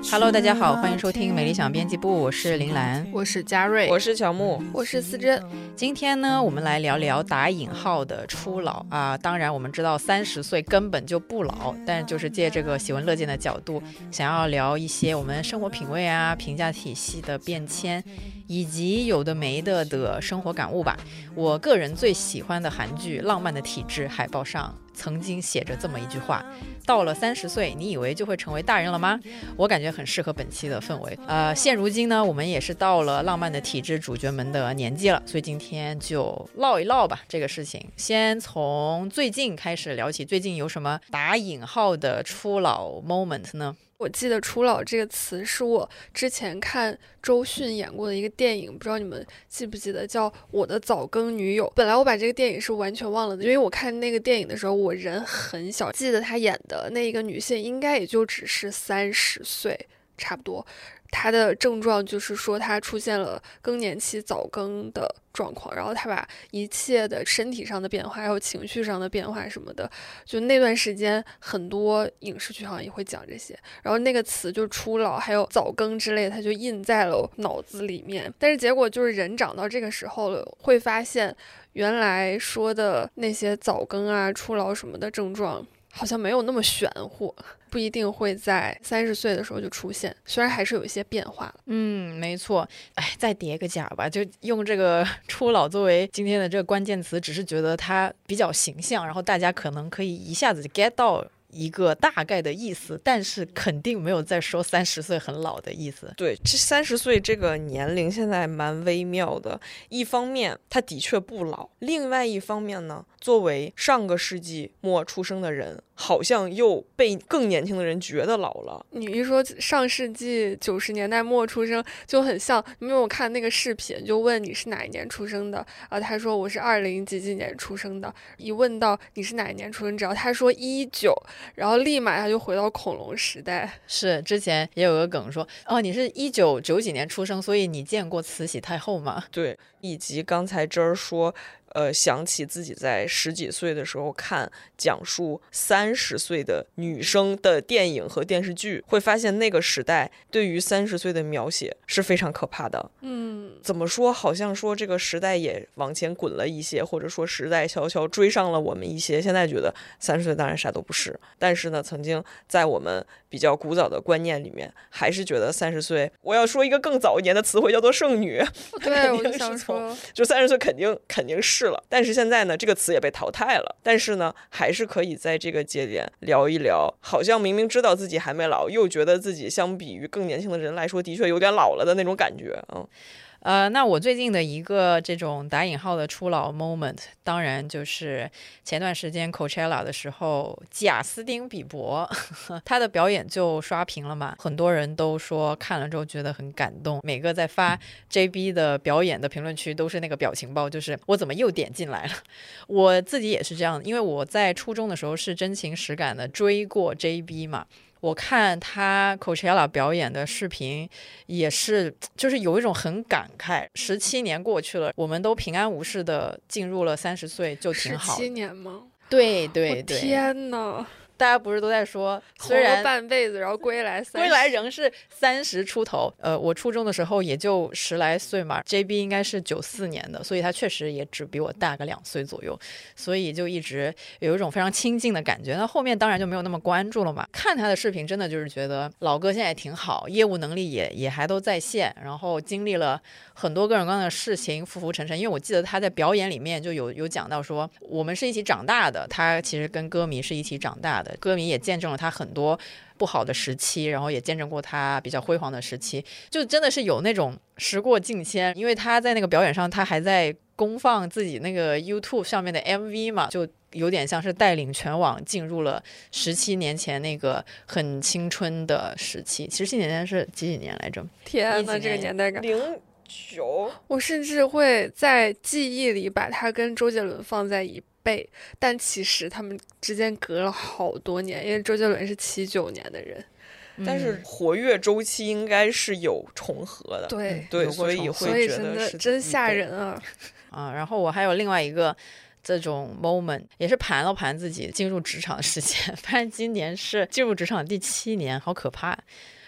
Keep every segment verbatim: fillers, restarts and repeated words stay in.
Hello， 大家好，欢迎收听美理想编辑部，我是林兰， 我是嘉瑞， 我是乔木， 我是思珍。 今天呢，我们来聊聊打引号的初老啊。当然，我们知道三十岁根本就不老，但就是借这个喜闻乐见的角度，想要聊一些我们生活品味啊、评价体系的变迁，以及有的没的的生活感悟吧。我个人最喜欢的韩剧《浪漫的体质》海报上曾经写着这么一句话：到了三十岁，你以为就会成为大人了吗？我感觉很适合本期的氛围。呃，现如今呢，我们也是到了浪漫的体质主角们的年纪了，所以今天就唠一唠吧这个事情。先从最近开始聊起，最近有什么打引号的初老 moment 呢？ 我记得初老这个词是我之前看周迅演过的一个电影，不知道你们记不记得，叫《我的早更女友》。本来我把这个电影是完全忘了的，因为我看那个电影的时候我人很小，记得她演的那个女性应该也就只是三十岁差不多。她的症状就是说她出现了更年期早更的状况，然后她把一切的身体上的变化还有情绪上的变化什么的，就那段时间很多影视剧好像也会讲这些，然后那个词就初老还有早更之类的，它就印在了脑子里面。但是结果就是人长到这个时候了，会发现原来说的那些早更啊初老什么的症状好像没有那么玄乎，不一定会在三十岁的时候就出现，虽然还是有一些变化。 嗯，没错。哎，再叠个甲吧，就用这个初老作为今天的这个关键词，只是觉得它比较形象，然后大家可能可以一下子 get 到一个大概的意思，但是肯定没有在说三十岁很老的意思。 对，这三十岁这个年龄现在蛮微妙的，一方面它的确不老，另外一方面呢，作为上个世纪末出生的人，好像又被更年轻的人觉得老了。 你一说上世纪九十年代末出生，就很像，因为我看那个视频，就问你是哪一年出生的啊？他说我是二零几几年出生的。一问到你是哪一年出生，只要他说一九，然后立马他就回到恐龙时代。 是，之前也有个梗说，哦，你是一九九几年出生，所以你见过慈禧太后吗？ 对，以及刚才这儿说呃，想起自己在十几岁的时候看讲述三十岁的女生的电影和电视剧，会发现那个时代对于三十岁的描写是非常可怕的。 嗯， 怎么说？好像说这个时代也往前滚了一些，或者说时代悄悄追上了我们一些。现在觉得三十岁当然啥都不是，但是呢，曾经在我们比较古早的观念里面，还是觉得三十岁，我要说一个更早一年的词汇叫做剩女。 对，我就想说， 就三十岁肯定肯定是了，但是现在呢，这个词也被淘汰了。但是呢，还是可以在这个节点聊一聊，好像明明知道自己还没老，又觉得自己相比于更年轻的人来说，的确有点老了的那种感觉。嗯。 呃，那我最近的一个这种打引号的初老 moment， 当然就是前段时间 Coachella 的时候，贾斯汀比伯他的表演就刷屏了嘛，很多人都说看了之后觉得很感动，每个在发 J B 的表演的评论区都是那个表情包，就是我怎么又点进来了。我自己也是这样，因为我在初中的时候是真情实感的追过 J B 嘛。我看他 Coachella 表演的视频也是，就是有一种很感慨，十七年过去了，我们都平安无事的进入了三十岁，就挺好。 十七年吗？ 对对对， 天哪！ 大家不是都在说，虽然半辈子，然后归来三十， 归来仍是三十出头。呃，我初中的时候也就十来岁嘛 ，J B 应该是九四年的，所以他确实也只比我大个两岁左右，所以就一直有一种非常亲近的感觉。那后面当然就没有那么关注了嘛。看他的视频，真的就是觉得老哥现在也挺好，业务能力也也还都在线，然后经历了很多各种各样的事情，浮浮沉沉。因为我记得他在表演里面就有有讲到说，我们是一起长大的，他其实跟歌迷是一起长大的。歌迷也见证了他很多不好的时期，然后也见证过他比较辉煌的时期，就真的是有那种时过境迁。因为他在那个表演上，他还在公放自己那个 YouTube 上面的 M V 嘛，就有点像是带领全网进入了十七年前那个很青春的时期。十七年前是几几年来着？ 天哪，这个年代感。 零九， 我甚至会在记忆里把他跟周杰伦放在一辈，但其实他们之间隔了好多年，因为周杰伦是七九年的人， 但是活跃周期应该是有重合的。 对对，所以会觉得是真吓人啊！ 啊，然后我还有另外一个这种 moment， 也是盘了盘自己进入职场的时间，发现今年是进入职场第七年，好可怕。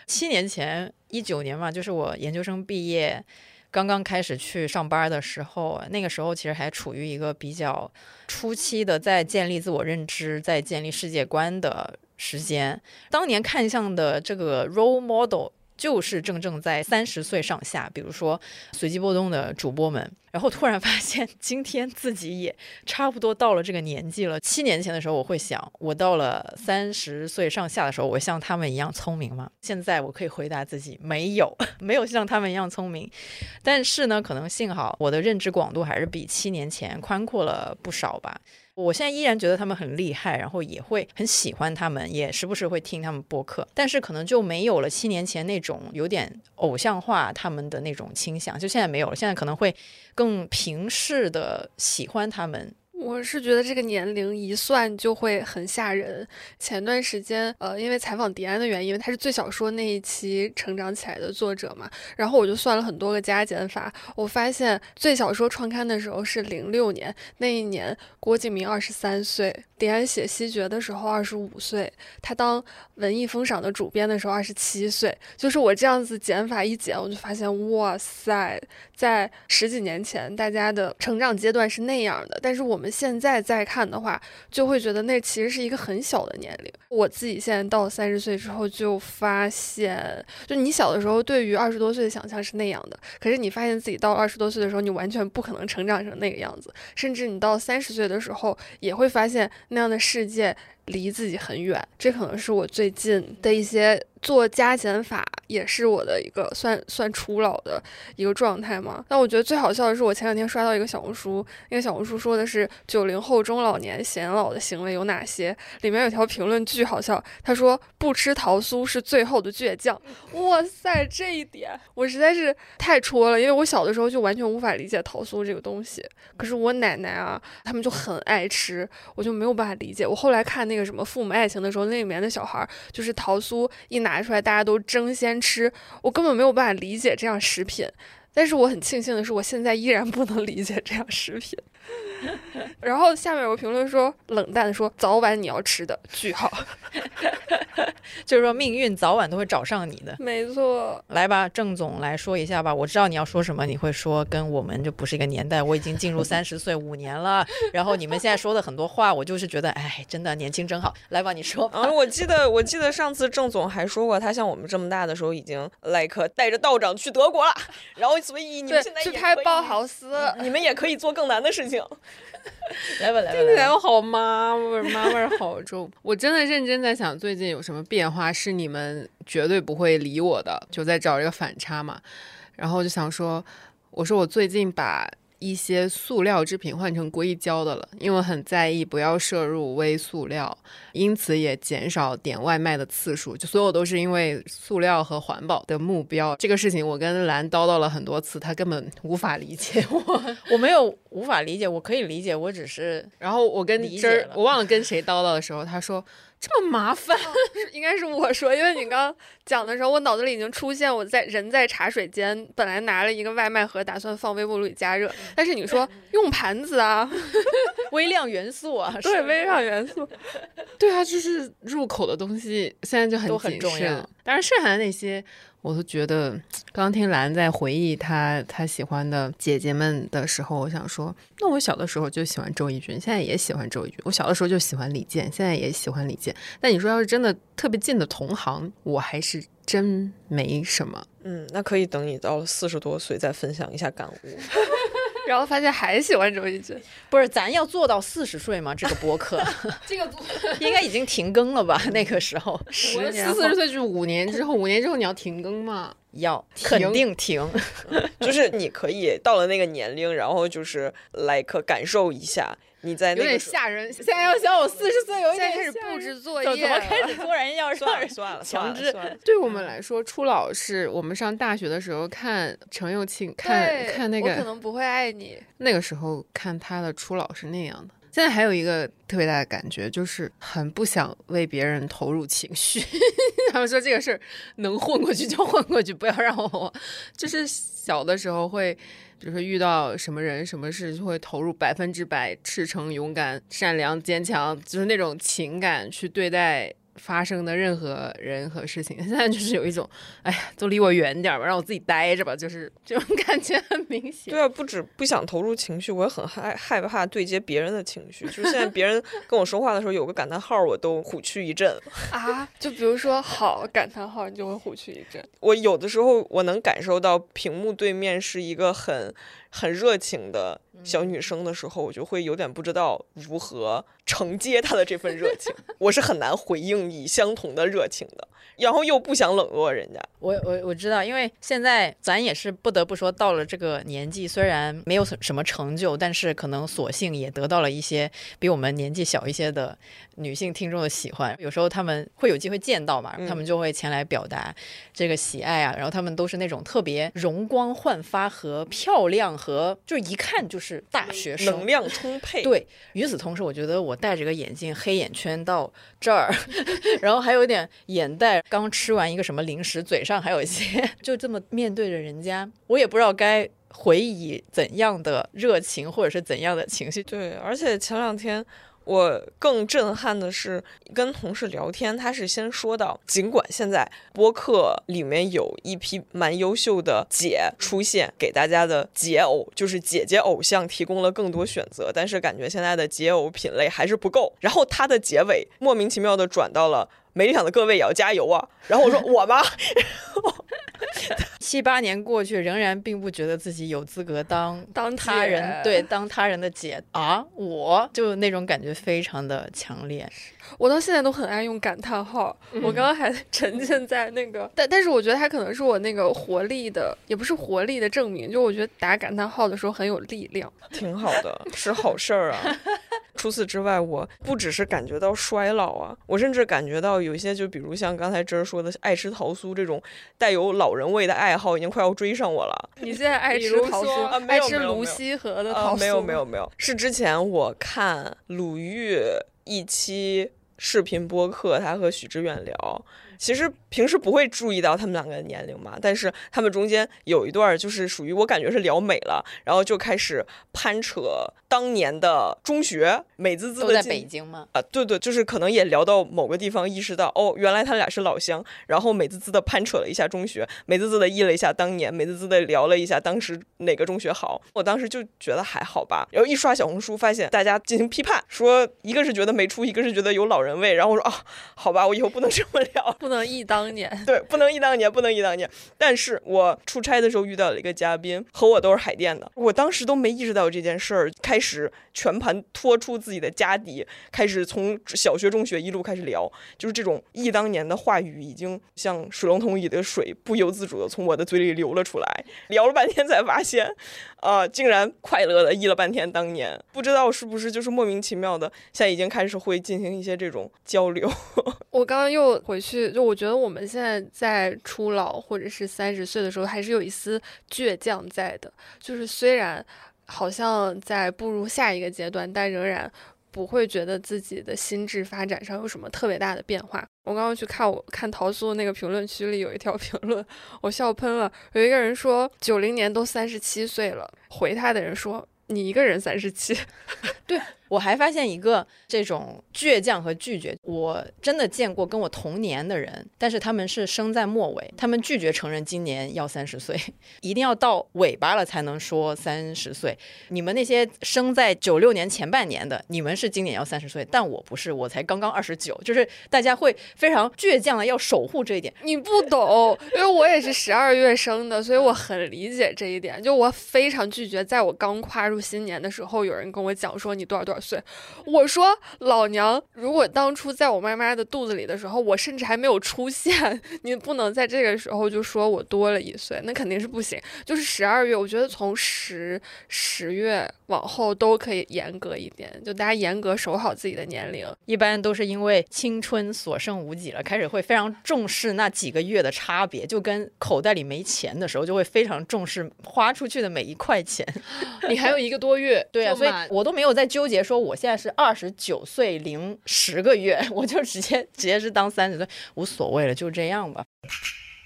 七年前一九年嘛，就是我研究生毕业刚刚开始去上班的时候，那个时候其实还处于一个比较初期的在建立自我认知，在建立世界观的时间。当年看向的这个 role model就是正正在三十岁上下，比如说随机波动的主播们，然后突然发现今天自己也差不多到了这个年纪了。七年前的时候我会想，我到了三十岁上下的时候，我像他们一样聪明吗？现在我可以回答自己，没有，没有像他们一样聪明。但是呢，可能幸好我的认知广度还是比七年前宽阔了不少吧。我现在依然觉得他们很厉害，然后也会很喜欢他们，也时不时会听他们播客，但是可能就没有了七年前那种有点偶像化他们的那种倾向，就现在没有了，现在可能会更平视的喜欢他们。 我是觉得这个年龄一算就会很吓人。前段时间，呃，因为采访迪安的原因，他是最小说那一期成长起来的作者嘛，然后我就算了很多个加减法，我发现最小说创刊的时候是零六年，那一年郭敬明二十三岁，迪安写《西决》的时候二十五岁，他当文艺风赏的主编的时候二十七岁。就是我这样子减法一减，我就发现，哇塞，在十几年前大家的成长阶段是那样的，但是我们现在再看的话，就会觉得那其实是一个很小的年龄。我自己现在到三十岁之后就发现，就你小的时候对于二十多岁的想象是那样的，可是你发现自己到二十多岁的时候，你完全不可能成长成那个样子，甚至你到三十岁的时候也会发现那样的世界离自己很远。这可能是我最近的一些做加减法，也是我的一个算算初老的一个状态嘛。但我觉得最好笑的是，我前两天刷到一个小红书，那个小红书说的是九零后中老年显老的行为有哪些，里面有条评论巨好笑，他说不吃桃酥是最后的倔强。哇塞，这一点我实在是太戳了，因为我小的时候就完全无法理解桃酥这个东西，可是我奶奶啊他们就很爱吃，我就没有办法理解。我后来看那个什么父母爱情的时候，那里面的小孩就是桃酥一拿出来大家都争先吃，我根本没有办法理解这样食品。但是我很庆幸的是，我现在依然不能理解这样食品。然后下面有个评论说，冷淡的说早晚你要吃的，句号。 就是说命运早晚都会找上你的。 没错。 来吧，郑总来说一下吧。我知道你要说什么，你会说跟我们就不是一个年代，我已经进入三十岁五年了。然后你们现在说的很多话，我就是觉得，哎，真的年轻真好。来吧，你说吧。 啊，我记得我记得上次郑总还说过，他像我们这么大的时候已经 like 带着道长去德国了，然后所以你们现在去拍包豪斯， 你们也可以做更难的事情。 来吧来吧， 听起来我好妈味儿，妈味儿好重。我真的认真在想，最近有什么变化是你们绝对不会理我的，就在找这个反差嘛。然后就想说，我说我最近把一些塑料制品换成硅胶的了，因为我很在意不要摄入微塑料，因此也减少点外卖的次数，就所有都是因为塑料和环保的目标。这个事情我跟兰叨叨了很多次，他根本无法理解我。 我没有无法理解，我可以理解，我只是然后我跟这儿我忘了跟谁叨叨的时候，他说这么麻烦、哦、 是应该是我说，因为你刚刚讲的时候，我脑子里已经出现我在人在茶水间本来拿了一个外卖盒打算放微波炉里加热，但是你说用盘子啊微量元素啊， 对，微量元素对啊，就是入口的东西现在就很都很重要。 当然剩下的那些我都觉得，刚刚听兰在回忆她她喜欢的姐姐们的时候，我想说，那我小的时候就喜欢周轶君，现在也喜欢周轶君。我小的时候就喜欢李健，现在也喜欢李健。但你说要是真的特别近的同行，我还是真没什么。 嗯，那可以等你到了四十多岁再分享一下感悟。 然后发现还喜欢周轶君。 不是，咱要做到四十岁吗？这个播客这个应该已经停更了吧？那个时候十年后四十岁就是五年之后，五年之后你要停更吗？ 要肯定停。 就是你可以到了那个年龄，然后就是来可感受一下。你在那个有点吓人，现在要想我四十岁有一点开始布置作业， 怎么开始突然要让人算了强制？ 对我们来说，初老是我们上大学的时候看程又青，看看那个我可能不会爱你， 那个时候看他的初老是那样的。现在还有一个特别大的感觉，就是很不想为别人投入情绪。他们说这个事儿能混过去就混过去，不要让我。就是小的时候会，比如说遇到什么人什么事，就会投入百分之百赤诚、勇敢、善良、坚强，就是那种情感去对待发生的任何人和事情，现在就是有一种哎呀都离我远点吧，让我自己待着吧，就是这种感觉很明显。 对啊，不止不想投入情绪，我也很害害怕对接别人的情绪，就是现在别人跟我说话的时候有个感叹号我都虎躯一震啊，就比如说好感叹号你就会虎躯一震。 我有的时候我能感受到屏幕对面是一个很很热情的小女生的时候，我就会有点不知道如何承接她的这份热情我是很难回应以相同的热情的，然后又不想冷落人家。 我我我知道，因为现在咱也是不得不说到了这个年纪，虽然没有什么成就，但是可能索性也得到了一些比我们年纪小一些的女性听众的喜欢。有时候他们会有机会见到嘛，他们就会前来表达这个喜爱啊，然后他们都是那种特别容光焕发和漂亮和就是一看就是大学生， 能量充沛。 对，与此同时我觉得我戴着个眼镜，黑眼圈到这儿然后还有点眼袋，刚吃完一个什么零食，嘴上还有一些就这么面对着人家，我也不知道该回以怎样的热情或者是怎样的情绪。 对，而且前两天我更震撼的是跟同事聊天，他是先说到尽管现在播客里面有一批蛮优秀的姐出现，给大家的姐偶就是姐姐偶像提供了更多选择，但是感觉现在的姐偶品类还是不够。然后他的结尾莫名其妙的转到了没理想的各位也要加油啊，然后我说我吗七八年过去，仍然并不觉得自己有资格当当他人对当他人的姐啊，我就那种感觉非常的强烈。 我到现在都很爱用感叹号，嗯、我刚刚还沉浸在那个，但但是我觉得它可能是我那个活力的，也不是活力的证明，就我觉得打感叹号的时候很有力量， 挺好的，是好事儿啊。除此之外，我不只是感觉到衰老啊，我甚至感觉到有一些，就比如像刚才真儿说的爱吃桃酥这种带有老人味的爱好，已经快要追上我了。 你现在爱吃桃酥， 啊、 爱吃泸溪河的桃酥、 啊？没有没有没有，是之前我看鲁豫一期视频播客，他和许知远聊，其实平时不会注意到他们两个的年龄嘛，但是他们中间有一段就是属于我感觉是聊美了，然后就开始攀扯当年的中学，美滋滋的。 都在北京吗？ 啊，对对，就是可能也聊到某个地方，意识到哦，原来他俩是老乡，然后美滋滋的攀扯了一下中学，美滋滋的忆了一下当年，美滋滋的聊了一下当时哪个中学好。我当时就觉得还好吧，然后一刷小红书发现大家进行批判，说一个是觉得没出息，一个是觉得有老人味，然后我说啊，好吧，我以后不能这么聊， 不能忆当年， 对，不能忆当年，不能忆当年。但是我出差的时候遇到了一个嘉宾，和我都是海淀的，我当时都没意识到这件事儿，开始全盘托出自己的家底，开始从小学中学一路开始聊，就是这种忆当年的话语已经像水龙头里的水，不由自主的从我的嘴里流了出来。聊了半天才发现啊、呃，竟然快乐的忆了半天当年，不知道是不是就是莫名其妙的现在已经开始会进行一些这种交流。 我刚刚又回去，就我觉得我们现在在初老或者是三十岁的时候，还是有一丝倔强在的，就是虽然好像在步入下一个阶段，但仍然不会觉得自己的心智发展上有什么特别大的变化。我刚刚去看我看桃酥那个评论区里有一条评论，我笑喷了。有一个人说九零年都三十七岁了，回他的人说你一个人三十七。 对，我还发现一个这种倔强和拒绝，我真的见过跟我同年的人，但是他们是生在末尾，他们拒绝承认今年要三十岁，一定要到尾巴了才能说三十岁。你们那些生在九六年前半年的，你们是今年要三十岁，但我不是，我才刚刚二十九，就是大家会非常倔强的要守护这一点。 你不懂，因为我也是十二月生的，所以我很理解这一点。就我非常拒绝，在我刚跨入新年的时候，有人跟我讲说你多少多少岁，我说老娘，如果当初在我妈妈的肚子里的时候，我甚至还没有出现，你不能在这个时候就说我多了一岁，那肯定是不行。就是十二月，我觉得从十十月往后都可以严格一点，就大家严格守好自己的年龄。 一般都是因为青春所剩无几了，开始会非常重视那几个月的差别，就跟口袋里没钱的时候，就会非常重视花出去的每一块钱。 你还有一个多月， 对啊，所以我都没有在纠结说我现在是二十九岁零十个月，我就直接直接是当三十岁，无所谓了，就这样吧。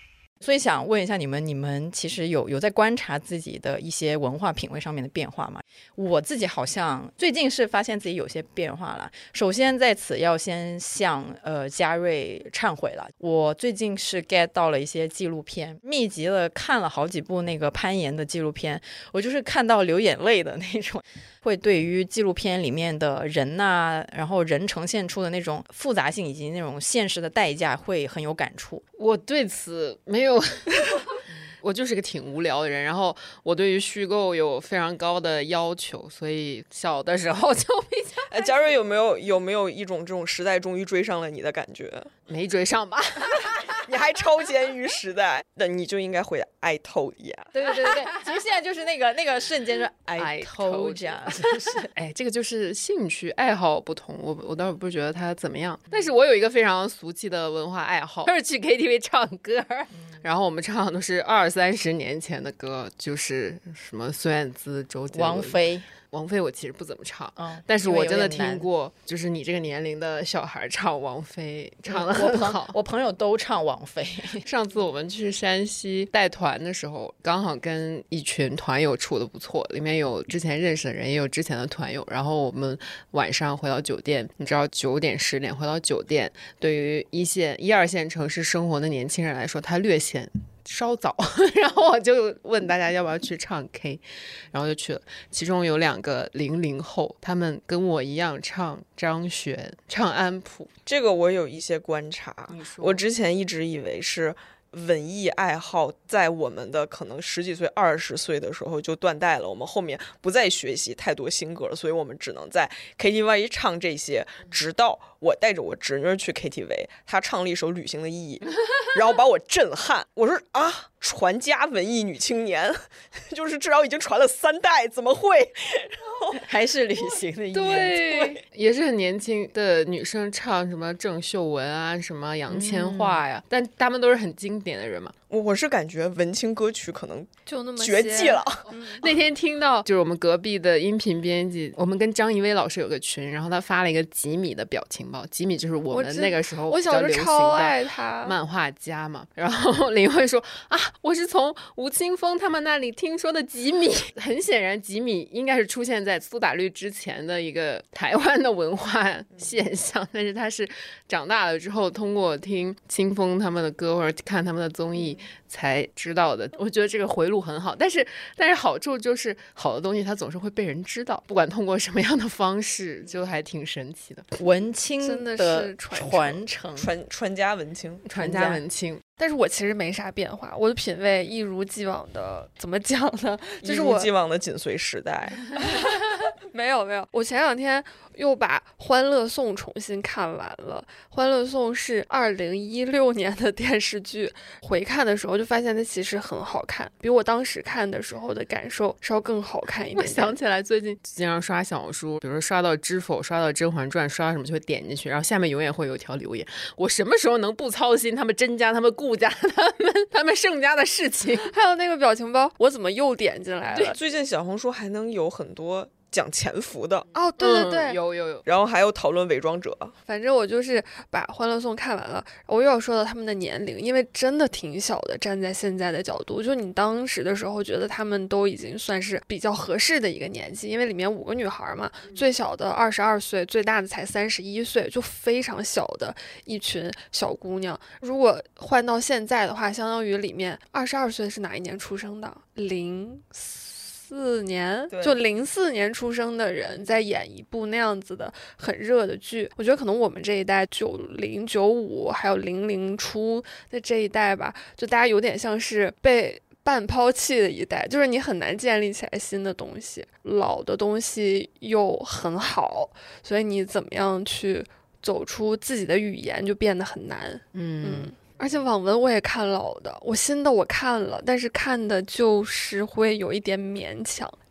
所以想问一下你们，你们其实有有在观察自己的一些文化品味上面的变化吗？我自己好像最近是发现自己有些变化了。首先在此要先向呃嘉瑞忏悔了，我最近是 get 到了一些纪录片，密集的看了好几部那个攀岩的纪录片，我就是看到流眼泪的那种，会对于纪录片里面的人呐、啊，然后人呈现出的那种复杂性以及那种现实的代价会很有感触。 我对此没有我就是个挺无聊的人，然后我对于虚构有非常高的要求，所以小的时候就比较哎，嘉瑞有没有有没有一种这种时代终于追上了你的感觉？ 没追上吧你还超前于时代，那你就应该会爱透呀。 对对对对，其实现在就是那个那个瞬间说 I told ya， 就是哎，这个就是兴趣爱好不同，我我倒是不觉得它怎么样，但是我有一个非常俗气的文化爱好，就是去 K T V 唱歌，嗯、然后我们唱的都是二三十年前的歌，就是什么孙燕姿、周杰伦、 王菲。 王菲我其实不怎么唱、 嗯、 但是我真的听过就是你这个年龄的小孩唱王菲唱得很好、 嗯、我, 我朋友都唱王菲。 上次我们去山西带团的时候，刚好跟一群团友处得不错，里面有之前认识的人也有之前的团友，然后我们晚上回到酒店，你知道九点十点回到酒店，对于一线一二线城市生活的年轻人来说它略显稍早然后我就问大家要不要去唱 K， 然后就去了，其中有两个零零后，他们跟我一样唱张悬唱安普。 这个我有一些观察，我之前一直以为是文艺爱好在我们的可能十几岁二十岁的时候就断代了，我们后面不再学习太多新歌了，所以我们只能在 K T V 唱这些，直到我带着我侄女去 K T V， 她唱了一首《旅行的意义》然后把我震撼，我说啊，传家文艺女青年就是至少已经传了三代，怎么会还是旅行的意义？ 对, 对也是很年轻的女生唱什么郑秀文啊什么杨千嬅呀、嗯、但他们都是很经典的人嘛。 我我是感觉文青歌曲可能就那么绝迹了、 嗯、 那天听到就是我们隔壁的音频编辑，我们跟张怡薇老师有个群，然后他发了一个吉米的表情包，吉米就是我们那个时候比较流行的漫画家嘛，然后林慧说啊，我是从吴青峰他们那里听说的吉米很显然吉米应该是出现在苏打绿之前的一个台湾的文化现象，但是他是长大了之后通过听青峰他们的歌或者看他们的综艺才知道的。我觉得这个回路很好，但是但是好处就是好的东西它总是会被人知道，不管通过什么样的方式，就还挺神奇的。 文青的传承， 传传家文青， 传家文青。 但是我其实没啥变化，我的品味一如既往的，怎么讲呢？就是我一如既往的紧随时代。 没有没有，我前两天又把《欢乐颂》重新看完了。《欢乐颂》是二零一六年的电视剧，回看的时候就发现它其实很好看，比我当时看的时候的感受稍更好看一点点。 我想起来最近经常刷小红书，比如说刷到《知否》，刷到《甄嬛传》，刷到什么就会点进去，然后下面永远会有一条留言：我什么时候能不操心他们甄家、他们顾家、他们他们盛家的事情？ 还有那个表情包，我怎么又点进来了？ 对，最近小红书还能有很多讲潜伏的哦，对对对、 嗯，有有有， 然后还有讨论伪装者。 反正我就是把《欢乐颂》看完了，我又要说到他们的年龄，因为真的挺小的，站在现在的角度，就你当时的时候觉得他们都已经算是比较合适的一个年纪，因为里面五个女孩嘛，最小的二十二岁，最大的才三十一岁，就非常小的一群小姑娘。如果换到现在的话，相当于里面二十二岁是哪一年出生的？零四年，就零四年出生的人在演一部那样子的很热的剧，我觉得可能我们这一代九零九五还有零零初的这一代吧，就大家有点像是被半抛弃的一代，就是你很难建立起来新的东西，老的东西又很好，所以你怎么样去走出自己的语言就变得很难。 嗯嗯，而且网文我也看老的，我新的我看了，但是看的就是会有一点勉强。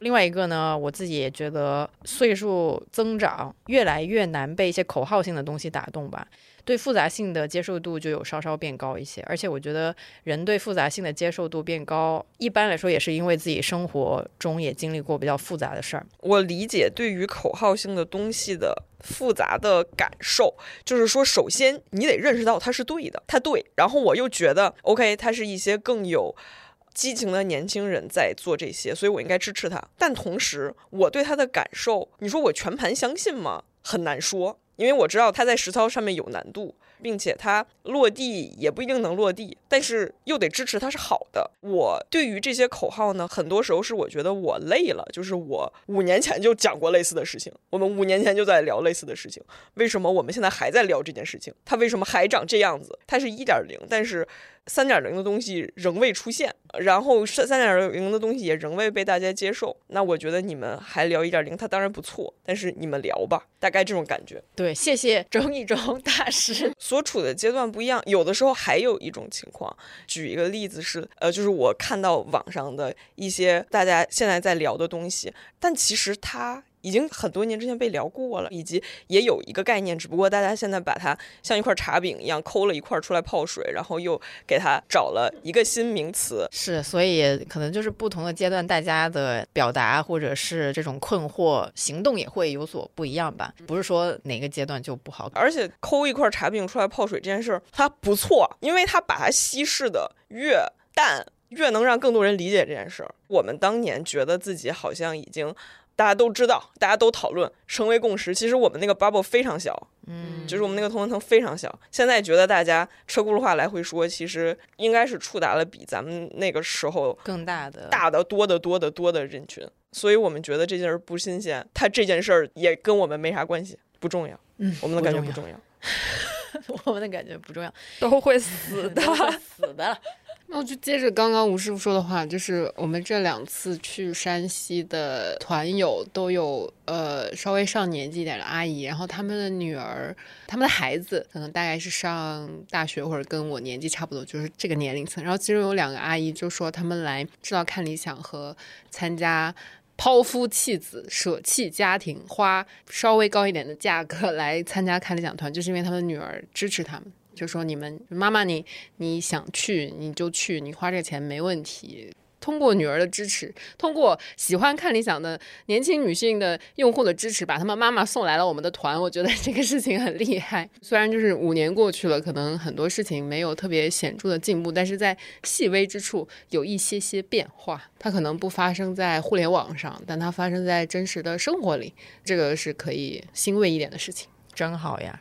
另外一个呢，我自己也觉得岁数增长越来越难被一些口号性的东西打动吧，对复杂性的接受度就有稍稍变高一些。而且我觉得人对复杂性的接受度变高，一般来说也是因为自己生活中也经历过比较复杂的事儿。 我理解对于口号性的东西的复杂的感受，就是说首先你得认识到它是对的，它对，然后我又觉得 OK 它是一些更有激情的年轻人在做这些，所以我应该支持他。但同时我对他的感受，你说我全盘相信吗？很难说，因为我知道他在实操上面有难度，并且他落地也不一定能落地，但是又得支持他是好的。我对于这些口号呢，很多时候是我觉得我累了，就是我五年前就讲过类似的事情，我们五年前就在聊类似的事情，为什么我们现在还在聊这件事情？它为什么还长这样子？它是一点零，但是三点零的东西仍未出现，然后三点零的东西也仍未被大家接受。那我觉得你们还聊一点零，它当然不错，但是你们聊吧，大概这种感觉。 对，谢谢周一中大师。 所处的阶段不一样，有的时候还有一种情况，举一个例子是，呃，就是我看到网上的一些大家现在在聊的东西，但其实它已经很多年之前被聊过了，以及也有一个概念，只不过大家现在把它像一块茶饼一样抠了一块出来泡水，然后又给它找了一个新名词。 是，所以可能就是不同的阶段，大家的表达或者是这种困惑行动也会有所不一样吧，不是说哪个阶段就不好。 而且抠一块茶饼出来泡水这件事它不错，因为它把它稀释的越淡，越能让更多人理解这件事。我们当年觉得自己好像已经大家都知道，大家都讨论，成为共识。其实我们那个 bubble 非常小，嗯，就是我们那个同文层非常小。现在觉得大家车轱辘话来回说，其实应该是触达了比咱们那个时候更大的、 大的多的多的多的人群。所以我们觉得这件事不新鲜，它这件事也跟我们没啥关系，不重要。 嗯， 我们的感觉不重要。 我们的感觉不重要， 都会死的， 都会死的。 那我就接着刚刚吴师傅说的话，就是我们这两次去山西的团友都有呃稍微上年纪一点的阿姨，然后他们的女儿、他们的孩子可能大概是上大学或者跟我年纪差不多，就是这个年龄层。然后其中有两个阿姨就说他们来知道看理想和参加抛夫弃子、舍弃家庭，花稍微高一点的价格来参加看理想团，就是因为他们的女儿支持他们，就说你们妈妈你你想去你就去，你花这个钱没问题。通过女儿的支持，通过喜欢看理想的年轻女性的用户的支持，把他们妈妈送来了我们的团，我觉得这个事情很厉害。虽然就是五年过去了，可能很多事情没有特别显著的进步，但是在细微之处有一些些变化。它可能不发生在互联网上，但它发生在真实的生活里，这个是可以欣慰一点的事情。 真好呀。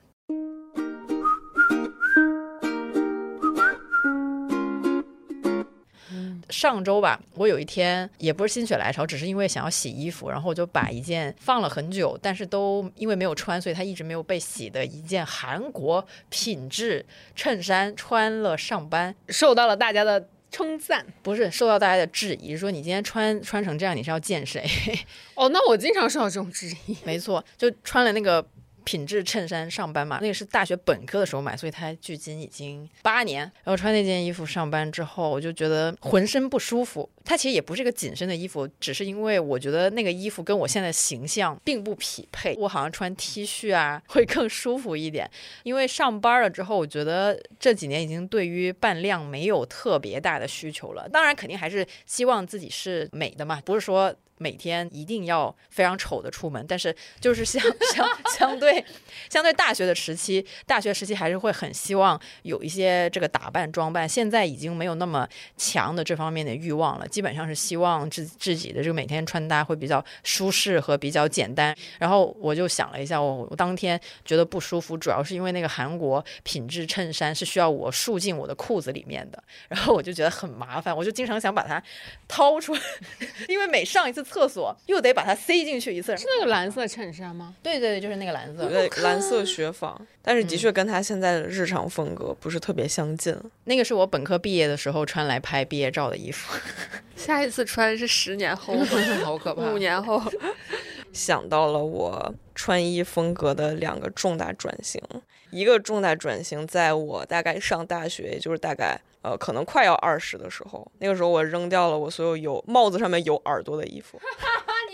上周吧，我有一天也不是心血来潮，只是因为想要洗衣服，然后我就把一件放了很久，但是都因为没有穿，所以它一直没有被洗的一件韩国品质衬衫穿了上班， 受到了大家的称赞， 不是受到大家的质疑，说你今天穿穿成这样，你是要见谁？ 哦，那我经常受到这种质疑。 没错，就穿了那个品质衬衫上班嘛，那个是大学本科的时候买，所以它距今已经八年。然后穿那件衣服上班之后，我就觉得浑身不舒服。它其实也不是一个紧身的衣服，只是因为我觉得那个衣服跟我现在的形象并不匹配，我好像穿 T 恤啊会更舒服一点。因为上班了之后，我觉得这几年已经对于扮靓没有特别大的需求了。当然肯定还是希望自己是美的嘛，不是说每天一定要非常丑的出门，但是就是相相相对相对大学的时期，大学时期还是会很希望有一些这个打扮装扮，现在已经没有那么强的这方面的欲望了，基本上是希望自自己的这个每天穿搭会比较舒适和比较简单。然后我就想了一下，我我当天觉得不舒服，主要是因为那个韩国品质衬衫是需要我束进我的裤子里面的，然后我就觉得很麻烦，我就经常想把它掏出来，因为每上一次厕所又得把它塞进去一次。 是那个蓝色衬衫吗？ 对对对，就是那个蓝色， 对，蓝色雪纺，但是的确跟他现在的日常风格不是特别相近。 嗯、那个是我本科毕业的时候穿来拍毕业照的衣服。 下一次穿是十年后， 好可怕， 五年后。 想到了我穿衣风格的两个重大转型，一个重大转型在我大概上大学，也就是大概呃可能快要二十的时候，那个时候我扔掉了我所有有帽子上面有耳朵的衣服。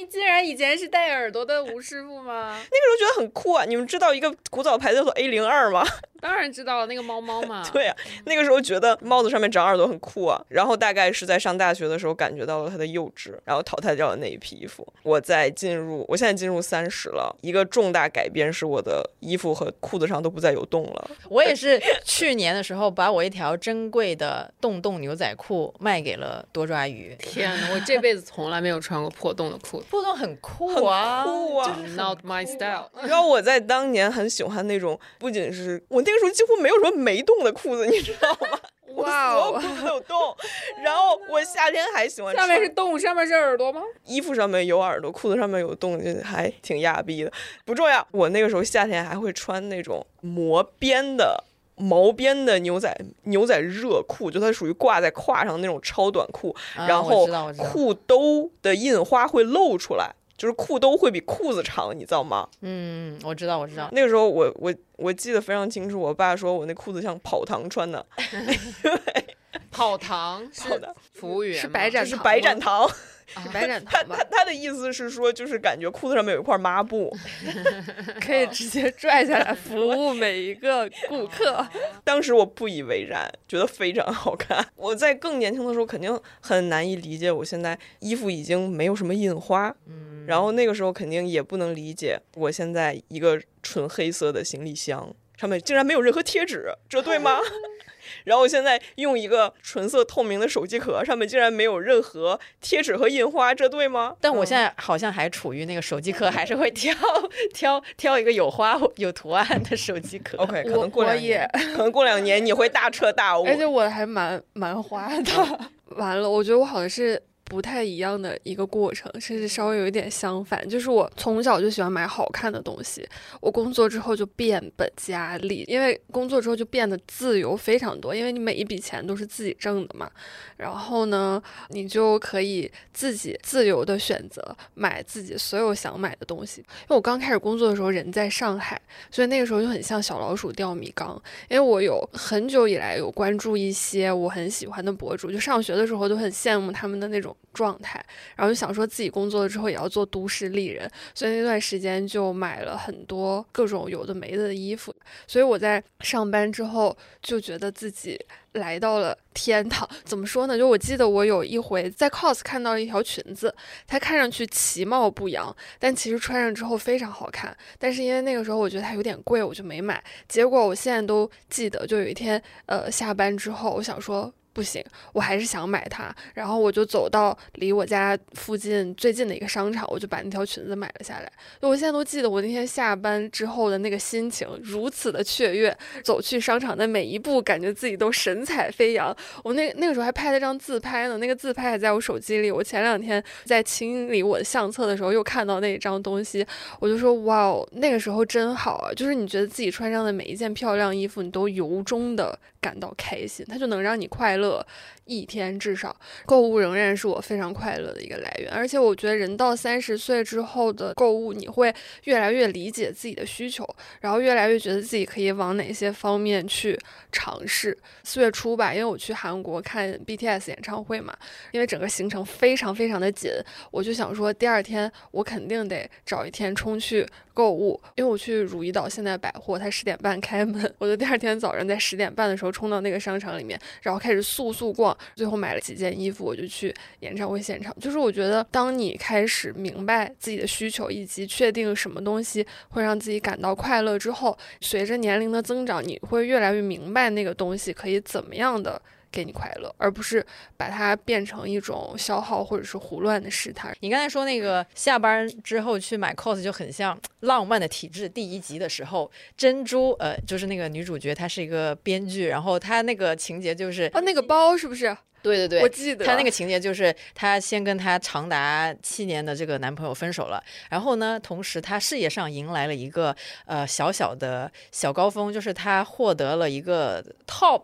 竟然以前是戴耳朵的吴师傅吗？ 那个时候觉得很酷啊！你们知道一个古早牌子叫做 A 零二 吗？ 当然知道了，那个猫猫嘛。 对啊，那个时候觉得帽子上面长耳朵很酷啊。然后大概是在上大学的时候感觉到了它的幼稚，然后淘汰掉了那一批衣服。我在进入，我现在进入三十了，一个重大改变是我的衣服和裤子上都不再有洞了。 我也是去年的时候把我一条珍贵的洞洞牛仔裤卖给了多抓鱼。 天哪，我这辈子从来没有穿过破洞的裤子。 破洞很酷啊， 很酷啊， 就是 Not my style。 然后我在当年很喜欢那种，不仅是我那个时候几乎没有什么没洞的裤子，你知道吗？ 哇我所有裤子都有洞。然后我夏天还喜欢穿， 下面是洞，上面是耳朵吗？ 衣服上面有耳朵，裤子上面有洞，还挺亚逼的。不重要，我那个时候夏天还会穿那种磨边的毛边的牛仔牛仔热裤，就它属于挂在胯上那种超短裤， 啊、 然后裤兜的印花会露出来，就是裤兜会比裤子长，你知道吗？ 嗯，我知道，我知道。 那个时候我我我记得非常清楚，我爸说我那裤子像跑堂穿的，因为跑堂是服务员， 是白展是白展堂。 是白展堂吧？ 他他他的意思是说，就是感觉裤子上面有一块抹布， 可以直接拽下来服务每一个顾客。 当时我不以为然，觉得非常好看。我在更年轻的时候肯定很难以理解，我现在衣服已经没有什么印花，嗯，然后那个时候肯定也不能理解，我现在一个纯黑色的行李箱上面竟然没有任何贴纸，这对吗？然后现在用一个纯色透明的手机壳，上面竟然没有任何贴纸和印花，这对吗？ 但我现在好像还处于那个手机壳还是会挑挑挑一个有花有图案的手机壳。 OK， 可能过两年，可能过两年你会大彻大悟。 而且我还蛮蛮花的。完了，我觉得我好像是不太一样的一个过程，甚至稍微有一点相反。就是我从小就喜欢买好看的东西，我工作之后就变本加厉，因为工作之后就变得自由非常多，因为你每一笔钱都是自己挣的嘛。然后呢，你就可以自己自由的选择买自己所有想买的东西。因为我刚开始工作的时候人在上海，所以那个时候就很像小老鼠掉米缸。因为我有很久以来有关注一些我很喜欢的博主，就上学的时候都很羡慕他们的那种状态，然后就想说自己工作了之后也要做都市丽人，所以那段时间就买了很多各种有的没的的衣服。所以我在上班之后就觉得自己来到了天堂。怎么说呢，就我记得我有一回在 C O S 看到了一条裙子，它看上去其貌不扬，但其实穿上之后非常好看，但是因为那个时候我觉得它有点贵，我就没买。结果我现在都记得，就有一天呃下班之后，我想说不行，我还是想买它，然后我就走到离我家附近最近的一个商场，我就把那条裙子买了下来。我现在都记得我那天下班之后的那个心情，如此的雀跃，走去商场的每一步感觉自己都神采飞扬。我那那个时候还拍了张自拍呢，那个自拍还在我手机里，我前两天在清理我的相册的时候又看到那一张东西，我就说哇哦，那个时候真好啊，就是你觉得自己穿上的每一件漂亮衣服你都由衷的感到开心，它就能让你快乐一天。至少购物仍然是我非常快乐的一个来源，而且我觉得人到三十岁之后的购物，你会越来越理解自己的需求，然后越来越觉得自己可以往哪些方面去尝试。四月初吧，因为我去韩国看 B T S 演唱会嘛，因为整个行程非常非常的紧，我就想说第二天我肯定得找一天冲去购物，因为我去汝矣岛现代百货，它十点半开门，我就第二天早上在十点半的时候冲到那个商场里面，然后开始速速逛，最后买了几件衣服，我就去演唱会现场。就是我觉得当你开始明白自己的需求以及确定什么东西会让自己感到快乐之后，随着年龄的增长，你会越来越明白那个东西可以怎么样的给你快乐，而不是把它变成一种消耗或者是胡乱的试探。 你刚才说那个下班之后去买 C O S 就很像《浪漫的体质》第一集的时候，珍珠呃就是那个女主角，她是一个编剧，然后她那个情节就是哦，那个包是不是？ 对对对， 我记得她那个情节就是她先跟她长达七年的这个男朋友分手了，然后呢，同时她事业上迎来了一个呃小小的小高峰，就是她获得了一个 top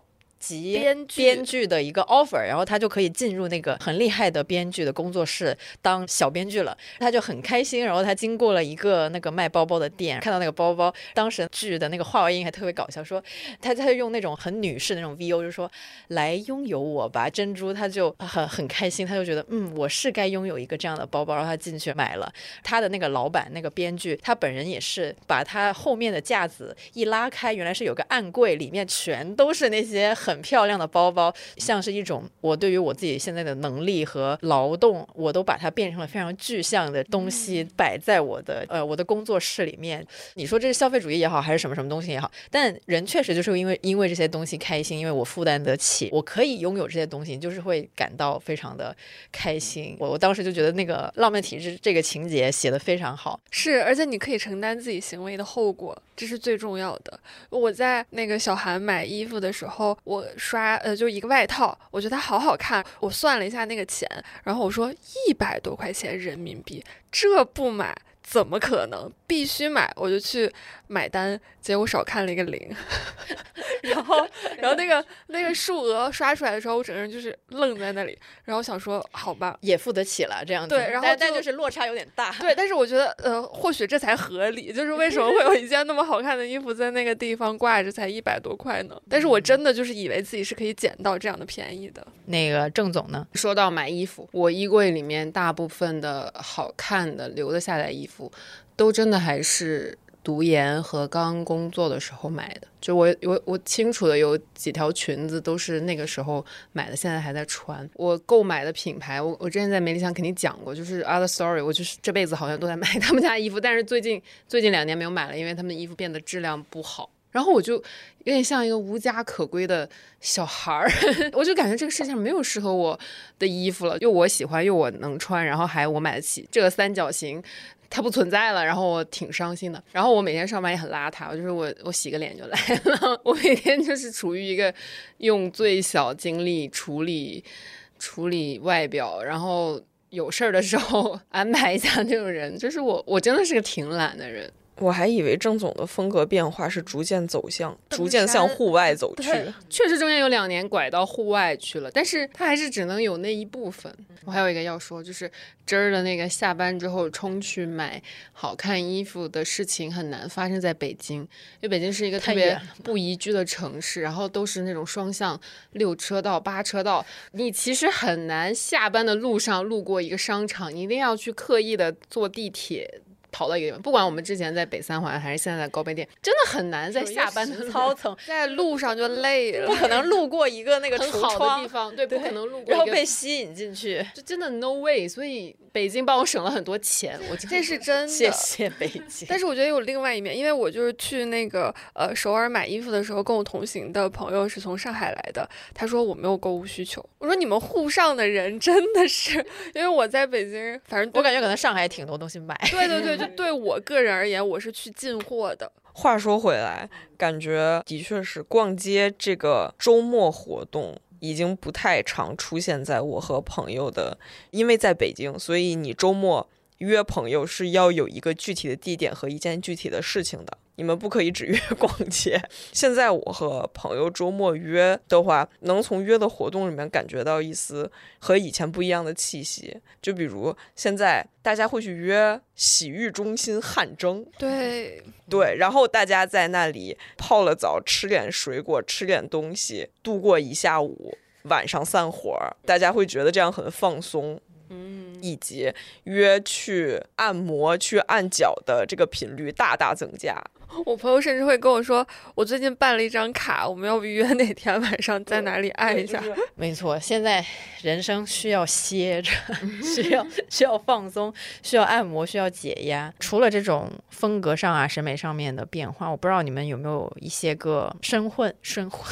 级编剧编剧的一个 offer， 然后他就可以进入那个很厉害的编剧的工作室当小编剧了，他就很开心。然后他经过了一个那个卖包包的店，看到那个包包，当时剧的那个话音还特别搞笑，说他他用那种很女士的那种 V O， 就说来拥有我吧珍珠，他就很很开心，他就觉得嗯我是该拥有一个这样的包包，然后他进去买了。他的那个老板那个编剧他本人也是把他后面的架子一拉开，原来是有个暗柜，里面全都是那些很漂亮的包包，像是一种我对于我自己现在的能力和劳动，我都把它变成了非常具象的东西摆在我的呃我的工作室里面。你说这是消费主义也好，还是什么什么东西也好，但人确实就是因为因为这些东西开心，因为我负担得起，我可以拥有这些东西，就是会感到非常的开心。我我当时就觉得那个浪漫体质这个情节写得非常好。 是，而且你可以承担自己行为的后果，这是最重要的。我在那个小韩买衣服的时候，我刷呃就一个外套，我觉得它好好看，我算了一下那个钱，然后我说一百多块钱人民币，这不买怎么可能？必须买！我就去买单，结果少看了一个零，然后，然后那个那个数额刷出来的时候，我整个人就是愣在那里，然后想说，好吧， 也付得起了这样子。 对，然后但但就是落差有点大。 对，但是我觉得，呃，或许这才合理，就是为什么会有一件那么好看的衣服在那个地方挂着，才一百多块呢？但是我真的就是以为自己是可以捡到这样的便宜的。 那个郑总呢？ 说到买衣服，我衣柜里面大部分的好看的留得下来衣服，都真的还是读研和刚工作的时候买的。就我我我清楚的有几条裙子都是那个时候买的，现在还在穿。我购买的品牌，我我之前在媒体上肯定讲过，就是 Other Story， 我就是这辈子好像都在买他们家衣服，但是最近最近两年没有买了，因为他们的衣服变得质量不好。然后我就有点像一个无家可归的小孩儿，我就感觉这个世界上没有适合我的衣服了，又我喜欢又我能穿，然后还我买得起，这个三角形它不存在了，然后我挺伤心的。然后我每天上班也很邋遢，我就是我我洗个脸就来了，我每天就是处于一个用最小精力处理处理外表，然后有事儿的时候安排一下这种人，就是我我真的是个挺懒的人。 我还以为郑总的风格变化是逐渐走向，逐渐向户外走去。 确实中间有两年拐到户外去了，但是他还是只能有那一部分。我还有一个要说，就是真儿的那个下班之后冲去买好看衣服的事情很难发生在北京，因为北京是一个特别不宜居的城市，然后都是那种双向六车道八车道，你其实很难下班的路上路过一个商场，你一定要去刻意的坐地铁跑到一个地方，不管我们之前在北三环还是现在在高碑店，真的很难在下班的操层在路上就累了， 不可能路过一个那个橱窗窗的地方，对，不可能路过一个， 然后被吸引进去， 就真的 no way。所以北京帮我省了很多钱，我这是真的， 谢谢北京。 但是我觉得有另外一面，因为我就是去那个呃首尔买衣服的时候，跟我同行的朋友是从上海来的，他说我没有购物需求。我说你们沪上的人真的是，因为我在北京，反正我感觉可能上海挺多东西买。 对对对，就对我个人而言，我是去进货的。 话说回来，感觉的确是逛街这个周末活动已经不太常出现在我和朋友的，因为在北京，所以你周末约朋友是要有一个具体的地点和一件具体的事情的，你们不可以只约逛街。现在我和朋友周末约的话，能从约的活动里面感觉到一丝和以前不一样的气息。就比如现在大家会去约洗浴中心汗蒸， 对对，然后大家在那里泡了澡，吃点水果，吃点东西，度过一下午，晚上散伙，大家会觉得这样很放松。嗯，以及约去按摩、去按脚的这个频率大大增加。 我朋友甚至会跟我说，我最近办了一张卡，我们要不约哪天晚上在哪里按一下？ 没错，现在人生需要歇着，需要需要放松，需要按摩，需要解压。除了这种风格上啊、审美上面的变化，我不知道你们有没有一些个身混、身混、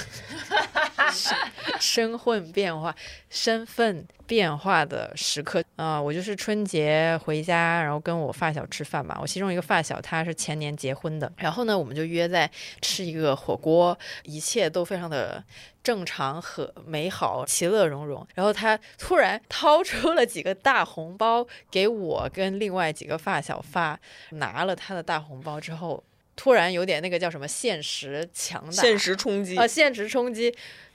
身混变化、身份变化的时刻啊、呃！我就是春节回家，然后跟我发小吃饭嘛。我其中一个发小他是前年结婚的，然后呢，我们就约在吃一个火锅，一切都非常的正常和美好，其乐融融。然后他突然掏出了几个大红包给我跟另外几个发小发，拿了他的大红包之后，突然有点那个叫什么现实强大， 现实冲击啊、呃，现实冲击。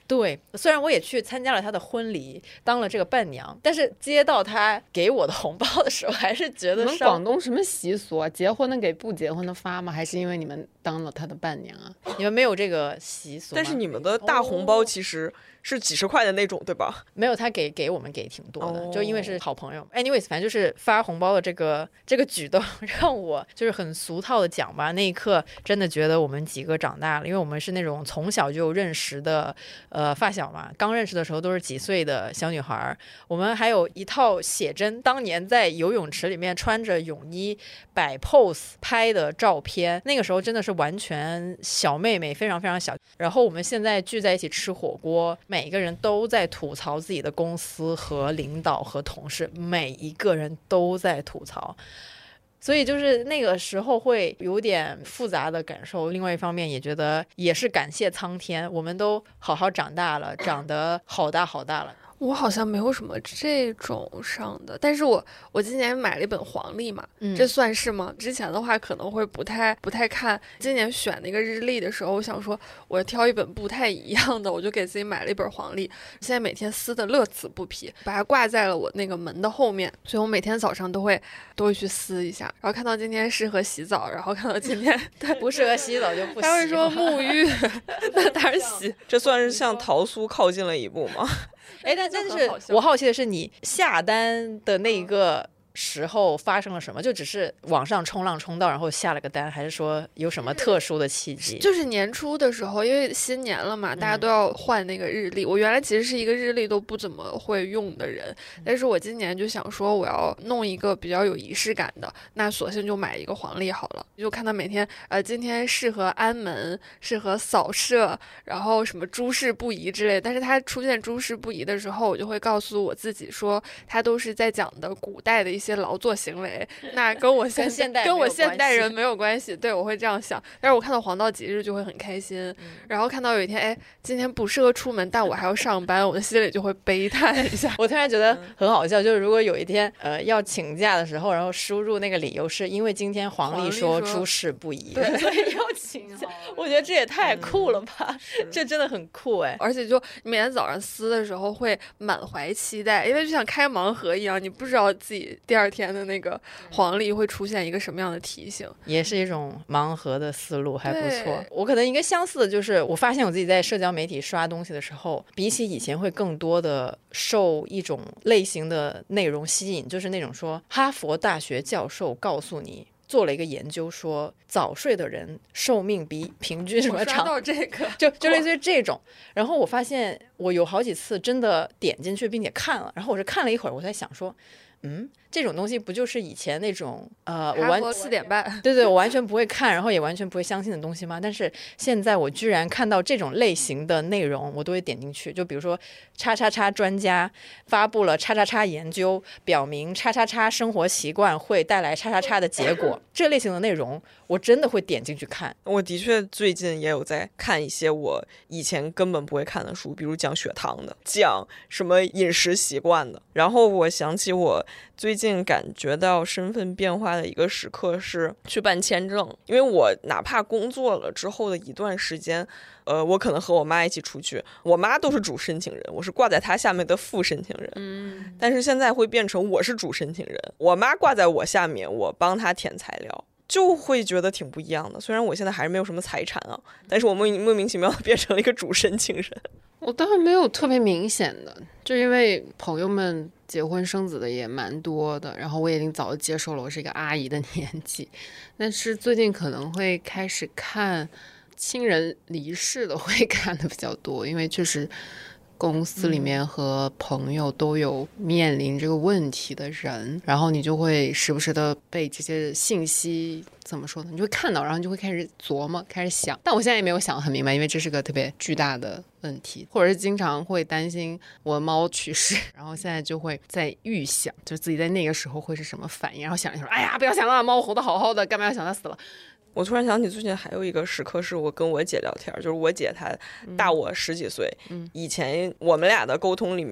对，虽然我也去参加了他的婚礼，当了这个伴娘，但是接到他给我的红包的时候，还是觉得你们广东什么习俗啊？结婚的给不结婚的发吗？还是因为你们当了他的伴娘啊？ 你们没有这个习俗吗？ 但是你们的大红包其实是几十块的那种，对吧？ 没有，他给给我们给挺多的， 哦就因为是好朋友。anyways， 反正就是发红包的这个这个举动，让我就是很俗套的讲吧，那一刻真的觉得我们几个长大了，因为我们是那种从小就认识的呃发小嘛，刚认识的时候都是几岁的小女孩，我们还有一套写真，当年在游泳池里面穿着泳衣摆 pose 拍的照片，那个时候真的是完全小妹妹，非常非常小。然后我们现在聚在一起吃火锅，每一个人都在吐槽自己的公司和领导和同事，每一个人都在吐槽。所以就是那个时候会有点复杂的感受，另外一方面也觉得也是感谢苍天，我们都好好长大了，长得好大好大了。 我好像没有什么这种上的，但是我我今年买了一本黄历嘛， 嗯这算是吗？之前的话可能会不太不太看。今年选那个日历的时候，我想说我要挑一本不太一样的，我就给自己买了一本黄历。现在每天撕的乐此不疲，把它挂在了我那个门的后面，所以我每天早上都会都会去撕一下，然后看到今天适合洗澡，然后看到今天对不适合洗澡就不洗。 他会说沐浴，那当然洗。 这算是向桃酥靠近了一步吗？ 哎，但但是我好奇的是，你下单的那一个时候发生了什么？就只是网上冲浪冲到，然后下了个单，还是说有什么特殊的契机？ 就是年初的时候，因为新年了嘛，大家都要换那个日历。我原来其实是一个日历都不怎么会用的人，但是我今年就想说我要弄一个比较有仪式感的，那索性就买一个黄历好了。就看到每天呃，今天适合安门，适合扫射，然后什么诸事不宜之类。但是它出现诸事不宜的时候，我就会告诉我自己说，它都是在讲的古代的一些劳作行为，那跟我现跟现代跟我现代人没没有关系。对，我会这样想。但是我看到黄道吉日就会很开心， 嗯、 然后看到有一天，哎，今天不适合出门，但我还要上班，我的心里就会悲叹一下。 我突然觉得很好笑，就是如果有一天呃要请假的时候，然后输入那个理由是因为今天黄历说诸事不宜，所以要请假，我觉得这也太酷了吧！嗯、这真的很酷哎！ 而且就你每天早上撕的时候会满怀期待，因为就像开盲盒一样，你不知道自己第二天的那个黄历会出现一个什么样的提醒， 也是一种盲盒的思路，还不错。我可能应该相似的就是，我发现我自己在社交媒体刷东西的时候，比起以前会更多的受一种类型的内容吸引，就是那种说哈佛大学教授告诉你做了一个研究说早睡的人寿命比平均什么长， 我刷到这个就就类似于这种。然后我发现我有好几次真的点进去并且看了，然后我是看了一会儿我才想说嗯，这种东西不就是以前那种呃，我完四点半， 对对，我完全不会看，然后也完全不会相信的东西吗？但是现在我居然看到这种类型的内容，我都会点进去。就比如说，叉叉叉专家发布了叉叉叉研究，表明叉叉叉生活习惯会带来叉叉叉的结果，这类型的内容，我真的会点进去看。 我的确最近也有在看一些我以前根本不会看的书，比如讲血糖的，讲什么饮食习惯的。然后我想起我最近感觉到身份变化的一个时刻是去办签证，因为我哪怕工作了之后的一段时间，呃，我可能和我妈一起出去，我妈都是主申请人，我是挂在她下面的副申请人， 嗯， 但是现在会变成我是主申请人，我妈挂在我下面，我帮她填材料，就会觉得挺不一样的。虽然我现在还是没有什么财产啊，但是我莫莫名其妙的变成了一个主申请人。 我当然没有特别明显的，就因为朋友们结婚生子的也蛮多的，然后我已经早就接受了我是一个阿姨的年纪，但是最近可能会开始看亲人离世的会看的比较多，因为确实公司里面和朋友都有面临这个问题的人、嗯、然后你就会时不时的被这些信息怎么说呢，你就会看到，然后你就会开始琢磨，开始想。但我现在也没有想得很明白，因为这是个特别巨大的问题，或者是经常会担心我的猫去世，然后现在就会在预想，就自己在那个时候会是什么反应，然后想一想，哎呀，不要想到猫活得好好的，干嘛要想它死了。 我突然想起最近还有一个时刻是我跟我姐聊天，就是我姐她大我十几岁、嗯、以前我们俩的沟通里面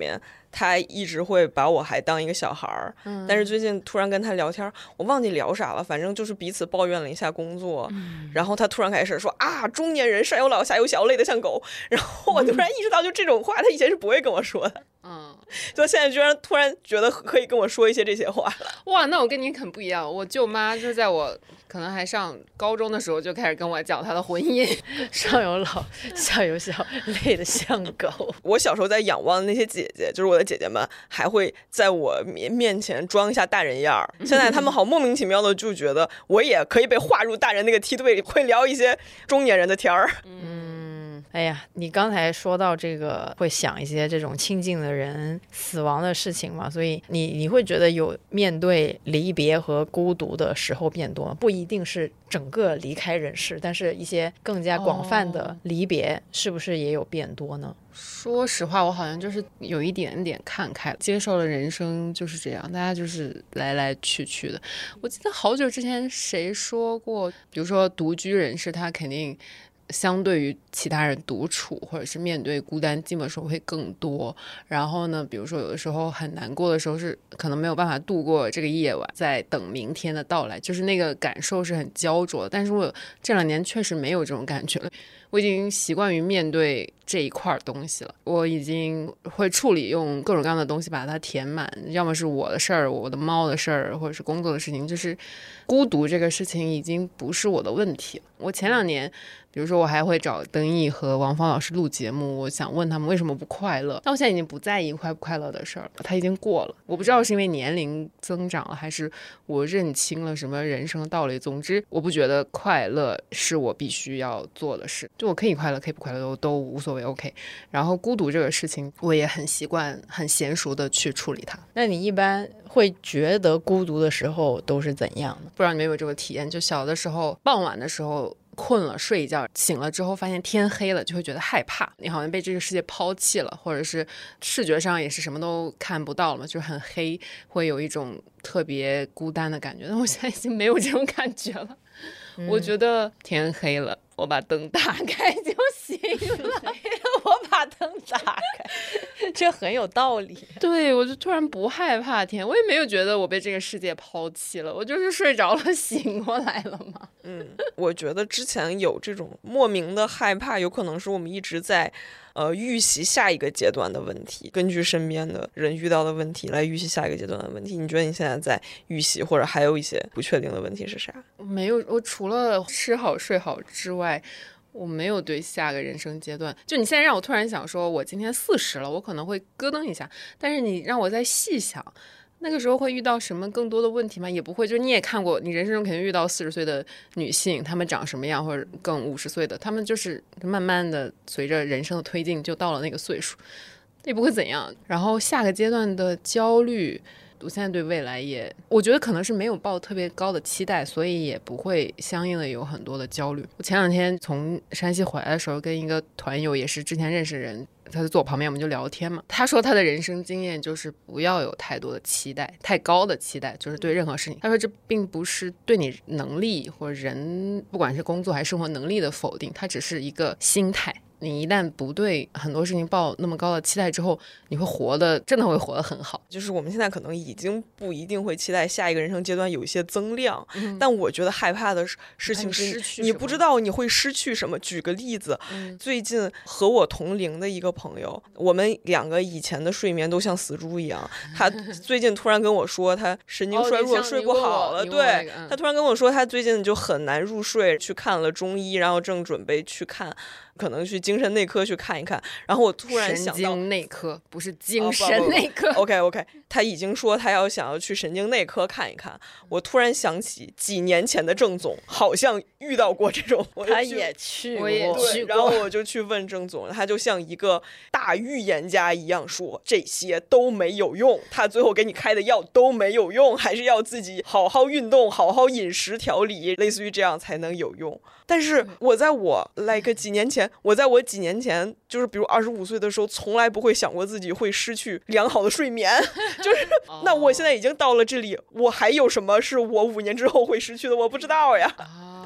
他一直会把我还当一个小孩儿、嗯，但是最近突然跟他聊天，我忘记聊啥了，反正就是彼此抱怨了一下工作、嗯、然后他突然开始说啊，中年人上有老下有小累得像狗，然后我突然意识到就这种话他以前是不会跟我说的，嗯，就现在居然突然觉得可以跟我说一些这些话。 哇，那我跟你很不一样，我舅妈就是在我可能还上高中的时候就开始跟我讲她的婚姻， 上有老下有小累得像狗。 我小时候在仰望的那些姐姐，就是我的姐姐们，还会在我面前装一下大人样儿。现在他们好莫名其妙的就觉得我也可以被划入大人那个梯队里，会聊一些中年人的天儿。 嗯，哎呀，你刚才说到这个会想一些这种亲近的人死亡的事情嘛，所以你你会觉得有面对离别和孤独的时候变多吗？不一定是整个离开人世，但是一些更加广泛的离别是不是也有变多呢？ 说实话，我好像就是有一点点看开，接受了人生就是这样，大家就是来来去去的。我记得好久之前谁说过，比如说独居人士，他肯定相对于其他人独处或者是面对孤单寂寞的时候会更多，然后呢比如说有的时候很难过的时候是可能没有办法度过这个夜晚，在等明天的到来，就是那个感受是很焦灼的。但是我这两年确实没有这种感觉了，我已经习惯于面对这一块东西了，我已经会处理，用各种各样的东西把它填满，要么是我的事儿，我的猫的事儿，或者是工作的事情，就是孤独这个事情已经不是我的问题了。我前两年比如说我还会找邓毅和王芳老师录节目，我想问他们为什么不快乐，但我现在已经不在意快不快乐的事儿了，他已经过了。我不知道是因为年龄增长了，还是我认清了什么人生的道理，总之我不觉得快乐是我必须要做的事，就我可以快乐可以不快乐都都无所谓 OK。 然后孤独这个事情我也很习惯很娴熟的去处理它。 那你一般会觉得孤独的时候都是怎样的？ 不知道你们有没有这个体验，就小的时候傍晚的时候困了睡一觉，醒了之后发现天黑了，就会觉得害怕，你好像被这个世界抛弃了，或者是视觉上也是什么都看不到了嘛，就很黑，会有一种特别孤单的感觉。但我现在已经没有这种感觉了、嗯、我觉得天黑了，我把灯打开就行了我把灯打开这很有道理。 对，我就突然不害怕天，我也没有觉得我被这个世界抛弃了，我就是睡着了醒过来了嘛。 嗯，我觉得之前有这种莫名的害怕，有可能是我们一直在呃预习下一个阶段的问题，根据身边的人遇到的问题来预习下一个阶段的问题。你觉得你现在在预习，或者还有一些不确定的问题是啥？ 没有，我除了吃好睡好之外，我没有对下个人生阶段，就你现在让我突然想说我今天四十了，我可能会咯噔一下，但是你让我再细想那个时候会遇到什么更多的问题吗？也不会，就是你也看过，你人生中肯定遇到四十岁的女性，她们长什么样，或者更五十岁的，她们就是慢慢的随着人生的推进就到了那个岁数，也不会怎样。然后下个阶段的焦虑，我现在对未来也我觉得可能是没有抱特别高的期待，所以也不会相应的有很多的焦虑。我前两天从山西回来的时候，跟一个团友也是之前认识的人，他就坐我旁边，我们就聊天嘛。他说他的人生经验就是不要有太多的期待，太高的期待，就是对任何事情。他说这并不是对你能力或者人不管是工作还是生活能力的否定，它只是一个心态。你一旦不对很多事情抱那么高的期待之后，你会活的真的会活得很好。 就是我们现在可能已经不一定会期待下一个人生阶段有一些增量、嗯、但我觉得害怕的事情是你不知道你会失去什么。举个例子、嗯、最近和我同龄的一个朋友，我们两个以前的睡眠都像死猪一样，他最近突然跟我说他神经衰弱、哦、睡不好了。对、嗯、他突然跟我说他最近就很难入睡，去看了中医，然后正准备去看可能去精神内科去看一看。然后我突然想到， 神经内科不是精神内科、 哦、OK OK 他已经说他要想要去神经内科看一看。我突然想起几年前的郑总好像遇到过这种， 他也去过，我也去过。 然后我就去问郑总，他就像一个大预言家一样说这些都没有用，他最后给你开的药都没有用，还是要自己好好运动，好好饮食调理，类似于这样才能有用。但是我在我 like 几年前我在我几年前就是比如二十五岁的时候，从来不会想过自己会失去良好的睡眠就是那我现在已经到了这里，我还有什么是我五年之后会失去的？我不知道呀。 啊，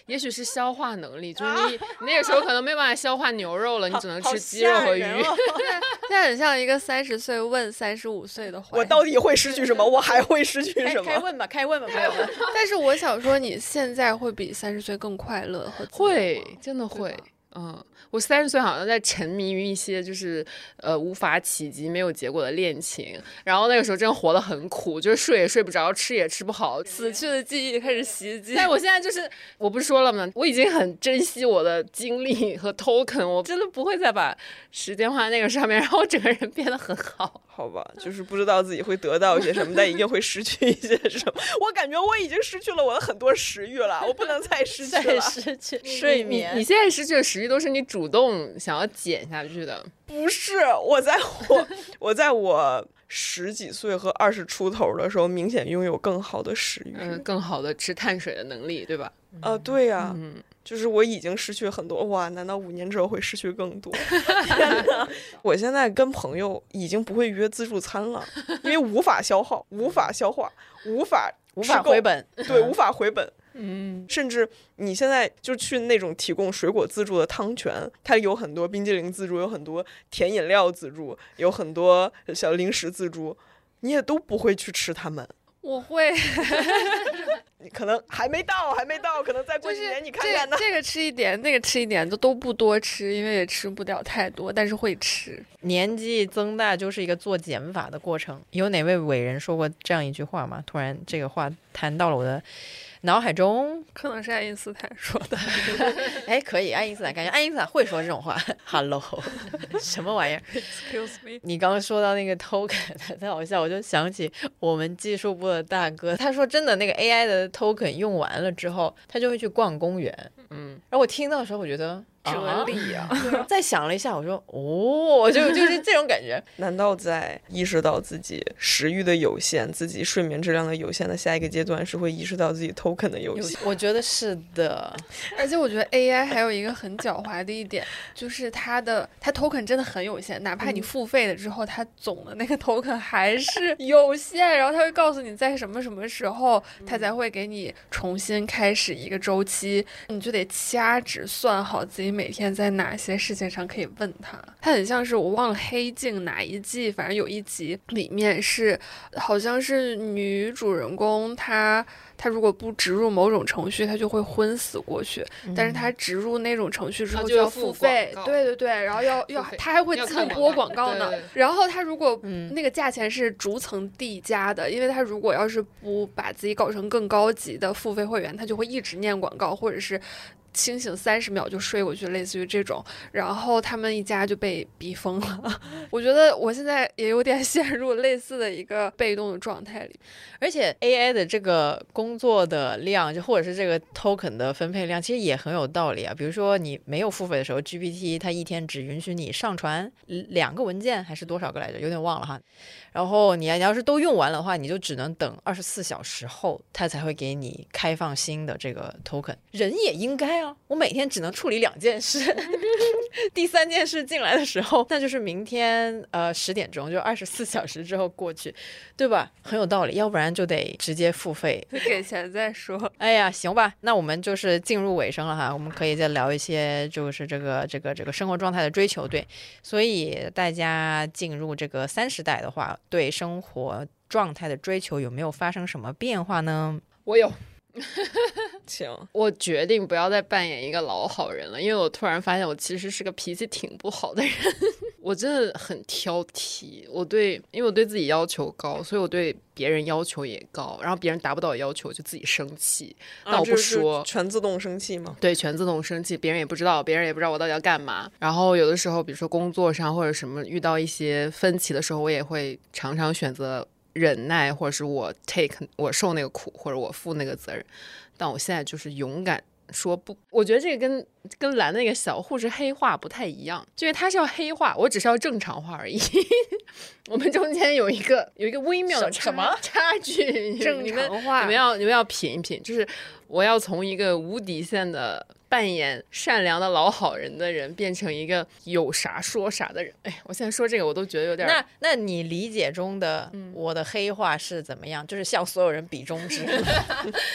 也许是消化能力，就是你、啊、你那个时候可能没办法消化牛肉了，你只能吃鸡肉和鱼。 哦、现在很像一个三十岁问三十五岁的话， 我到底会失去什么？我还会失去什么？ 开, 开问吧，开问吧，朋友们。 但是我想说，你现在会比三十岁更快乐和会，真的会。嗯，我三十岁好像在沉迷于一些就是呃无法企及、没有结果的恋情，然后那个时候真的活得很苦，就是睡也睡不着，吃也吃不好， 死去的记忆开始袭击。 但我现在就是，我不是说了吗？我已经很珍惜我的精力和 token， 我真的不会再把时间花在那个上面，然后我整个人变得很好。 好吧，就是不知道自己会得到一些什么，但一定会失去一些什么。我感觉我已经失去了我的很多食欲了，我不能再失去了。 再失去睡眠。 你, 你, 你现在失去的食欲都是你主动想要减下去的。 不是，我在我我在我十几岁和二十出头的时候，明显拥有更好的食欲， 嗯，更好的吃碳水的能力，对吧？ 啊、呃，对呀、啊。 嗯， 就是我已经失去很多，哇，难道五年之后会失去更多？天哪！我现在跟朋友已经不会约自助餐了，因为无法消耗，无法消化，无法无法回本， 对，无法回本。 嗯， 甚至你现在就去那种提供水果自助的汤泉，它有很多冰激凌自助，有很多甜饮料自助，有很多小零食自助，你也都不会去吃它们。 我会你可能还没到还没到可能再过几年你看看呢、 就是、这, 这个吃一点那个吃一点都都不多吃，因为也吃不了太多，但是会吃。 年纪增大就是一个做减法的过程。有哪位伟人说过这样一句话吗？突然这个话谈到了我的脑海中。 可能是爱因斯坦说的。 哎，可以，爱因斯坦，感觉爱因斯坦会说这种话。Hello， 什么玩意儿 ？Excuse me。 你刚刚说到那个 token， 太好笑，我就想起我们技术部的大哥，他说真的，那个 A I 的 token 用完了之后，他就会去逛公园。嗯，然后我听到的时候，我觉得。 哲理啊！ 再想了一下，我说哦，就就是这种感觉。 难道在意识到自己食欲的有限、自己睡眠质量的有限的下一个阶段，是会意识到自己 token 的有限？ 我觉得是的。 而且我觉得 A I 还有一个很狡猾的一点，就是它的它 token 真的很有限，哪怕你付费了之后，它总的那个 token 还是有限。然后它会告诉你在什么什么时候，它才会给你重新开始一个周期，你就得掐指算好自己每天在哪些事情上可以问他。他很像是我忘了黑镜哪一季，反正有一集里面是好像是女主人公她她如果不植入某种程序，她就会昏死过去、嗯、但是她植入那种程序之后就要付费，对对对，然后要要她还会自动播广告呢。对对对，然后她如果、嗯、那个价钱是逐层递加的，因为她如果要是不把自己搞成更高级的付费会员，她就会一直念广告，或者是清醒三十秒就睡过去，类似于这种，然后他们一家就被逼疯了。我觉得我现在也有点陷入类似的一个被动的状态里。 而且 A I 的这个工作的量，就或者是这个 token 的分配量，其实也很有道理啊。比如说你没有付费的时候 G P T 它一天只允许你上传两个文件还是多少个来着，有点忘了哈。然后你要是都用完了的话，你就只能等二十四小时后它才会给你开放新的这个 token。人也应该啊，我每天只能处理两件事第三件事进来的时候，那就是明天呃十点钟，就二十四小时之后过去，对吧？很有道理，要不然就得直接付费， 给钱再说。 哎呀，行吧，那我们就是进入尾声了哈，我们可以再聊一些就是这个这个这个生活状态的追求。对，所以大家进入这个三十代的话，对生活状态的追求有没有发生什么变化呢？ 我有。 行， 我决定不要再扮演一个老好人了，因为我突然发现我其实是个脾气挺不好的人。我真的很挑剔，我对因为我对自己要求高，所以我对别人要求也高，然后别人达不到要求就自己生气，但我不说、 啊、全自动生气吗？ 对，全自动生气，别人也不知道别人也不知道我到底要干嘛。然后有的时候比如说工作上或者什么遇到一些分歧的时候，我也会常常选择忍耐，或者是我 take 我受那个苦，或者我负那个责任。但我现在就是勇敢说不。我觉得这个跟跟蓝的那个小护士黑化不太一样，因为他是要黑化，我只是要正常化而已。我们中间有一个有一个微妙的差什么差距， 正常化， 你们要你们要品一品，就是我要从一个无底线的扮演善良的老好人的人变成一个有啥说啥的人。哎，我现在说这个我都觉得有点。 那那你理解中的我的黑化是怎么样？嗯、就是向所有人比中指。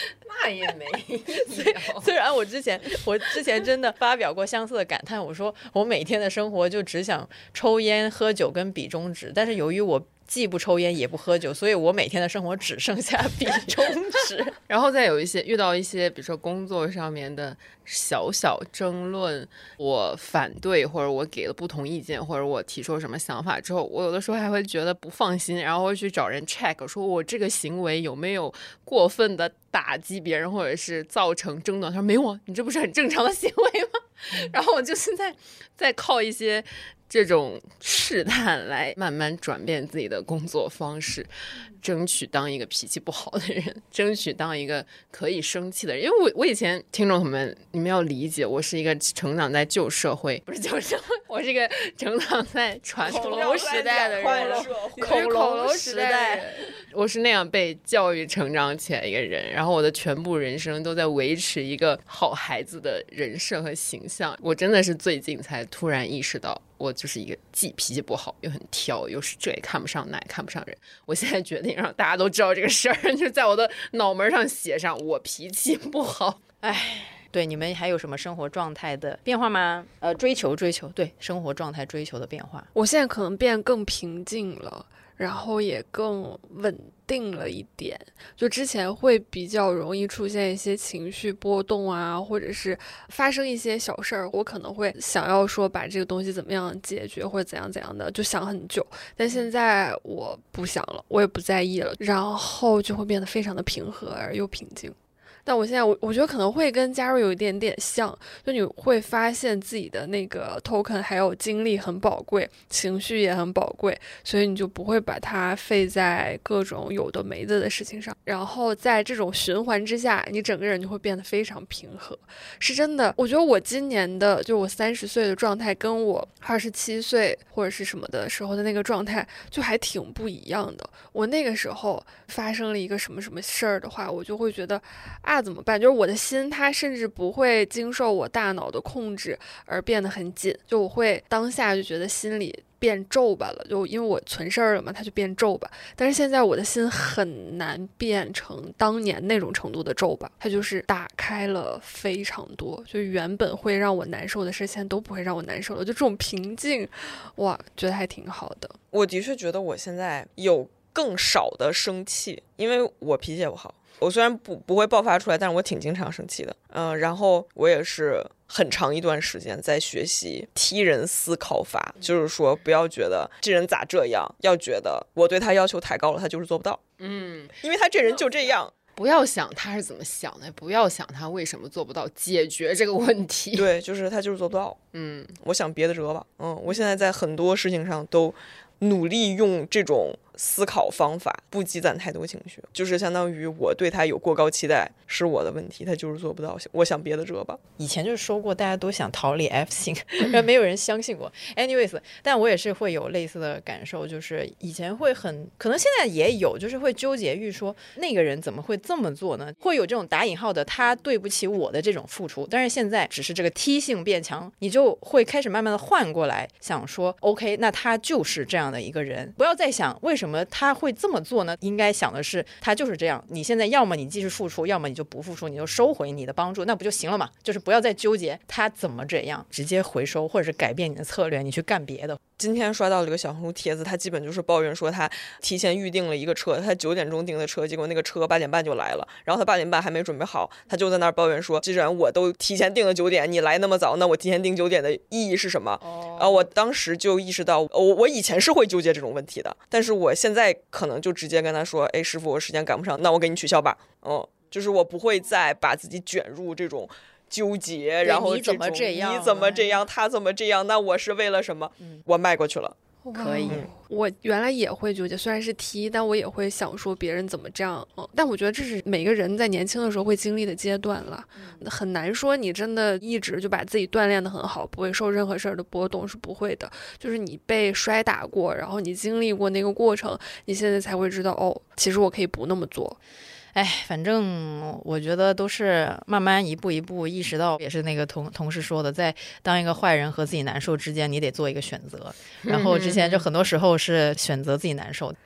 那也没有。 虽然我之前我之前真的发表过相似的感叹，我说我每天的生活就只想抽烟、喝酒跟比中指，但是由于我既不抽烟也不喝酒，所以我每天的生活只剩下比中指。 然后再有一些遇到一些比如说工作上面的小小争论，我反对或者我给了不同意见，或者我提出了什么想法之后，我有的时候还会觉得不放心，然后会去找人 check 说我这个行为有没有过分的打击别人或者是造成争端。他说没有啊，你这不是很正常的行为吗？然后我就是在在靠一些这种试探来慢慢转变自己的工作方式，争取当一个脾气不好的人，争取当一个可以生气的人。因为我我以前听众朋友们，你们要理解，我是一个成长在旧社会，不是旧社会，我是一个成长在传统时代的人， 恐龙时代， 我是那样被教育成长起来一个人，然后我的全部人生都在维持一个好孩子的人设和形象。我真的是最近才突然意识到，我就是一个既脾气不好又很挑，又是这也看不上那也看不上人。我现在决定让大家都知道这个事儿，就是在我的脑门上写上我脾气不好。 哎，对，你们还有什么生活状态的变化吗？呃，追求追求，对，生活状态追求的变化。 我现在可能变更平静了，然后也更稳定了一点。就之前会比较容易出现一些情绪波动啊，或者是发生一些小事儿，我可能会想要说把这个东西怎么样解决，或者怎样怎样的，就想很久。但现在我不想了，我也不在意了，然后就会变得非常的平和而又平静。但我现在我我觉得可能会跟加入有一点点像，就你会发现自己的那个 token 还有精力很宝贵，情绪也很宝贵，所以你就不会把它费在各种有的没的的事情上。然后在这种循环之下，你整个人就会变得非常平和。是真的，我觉得我今年的就我三十岁的状态跟我二十七岁或者是什么的时候的那个状态就还挺不一样的。我那个时候发生了一个什么什么事儿的话，我就会觉得啊怎么办？就是我的心它甚至不会经受我大脑的控制而变得很紧，就我会当下就觉得心里变皱巴了，就因为我存事儿了嘛，它就变皱巴。但是现在我的心很难变成当年那种程度的皱巴，它就是打开了非常多，就原本会让我难受的事现在都不会让我难受了，就这种平静，哇，觉得还挺好的。 我的确觉得我现在有更少的生气，因为我脾气也不好。我虽然不不会爆发出来，但是我挺经常生气的。嗯、呃，然后我也是很长一段时间在学习踢人思考法，就是说不要觉得这人咋这样，要觉得我对他要求太高了，他就是做不到。 嗯， 因为他这人就这样。 不要想他是怎么想的，不要想他为什么做不到，解决这个问题。 对，就是他就是做不到。 嗯， 我想别的辙吧。嗯，我现在在很多事情上都努力用这种思考方法，不积攒太多情绪，就是相当于我对他有过高期待是我的问题，他就是做不到，我想别的辙吧。 以前就是说过大家都想逃离 F 型，但没有人相信我。anyways， 但我也是会有类似的感受，就是以前会很可能现在也有，就是会纠结于说那个人怎么会这么做呢，会有这种打引号的他对不起我的这种付出。但是现在只是这个T性变强，你就会开始慢慢的换过来想说 OK， 那他就是这样的一个人，不要再想为什么他会这么做呢，应该想的是他就是这样，你现在要么你继续付出，要么你就不付出，你就收回你的帮助，那不就行了嘛？就是不要再纠结他怎么这样，直接回收或者是改变你的策略，你去干别的。 今天刷到了一个小红书帖子，他基本就是抱怨说他提前预定了一个车，他九点钟订的车，结果那个车八点半就来了，然后他八点半还没准备好，他就在那儿抱怨说，既然我都提前订了九点，你来那么早，那我提前订九点的意义是什么？然后我当时就意识到，我我以前是会纠结这种问题的，但是我现在可能就直接跟他说，哎，师傅，我时间赶不上，那我给你取消吧。嗯，就是我不会再把自己卷入这种纠结，然后你怎么这样， 你怎么这样，他怎么这样，那我是为了什么？嗯、我迈过去了。 可以、 嗯，我原来也会纠结，虽然是 T， 但我也会想说别人怎么这样。嗯，但我觉得这是每个人在年轻的时候会经历的阶段了，嗯、很难说你真的一直就把自己锻炼得很好，不会受任何事儿的波动，是不会的。就是你被摔打过，然后你经历过那个过程，你现在才会知道，哦，其实我可以不那么做。 哎，反正我觉得都是慢慢一步一步意识到，也是那个同同事说的，在当一个坏人和自己难受之间，你得做一个选择。然后之前就很多时候是选择自己难受的。嗯。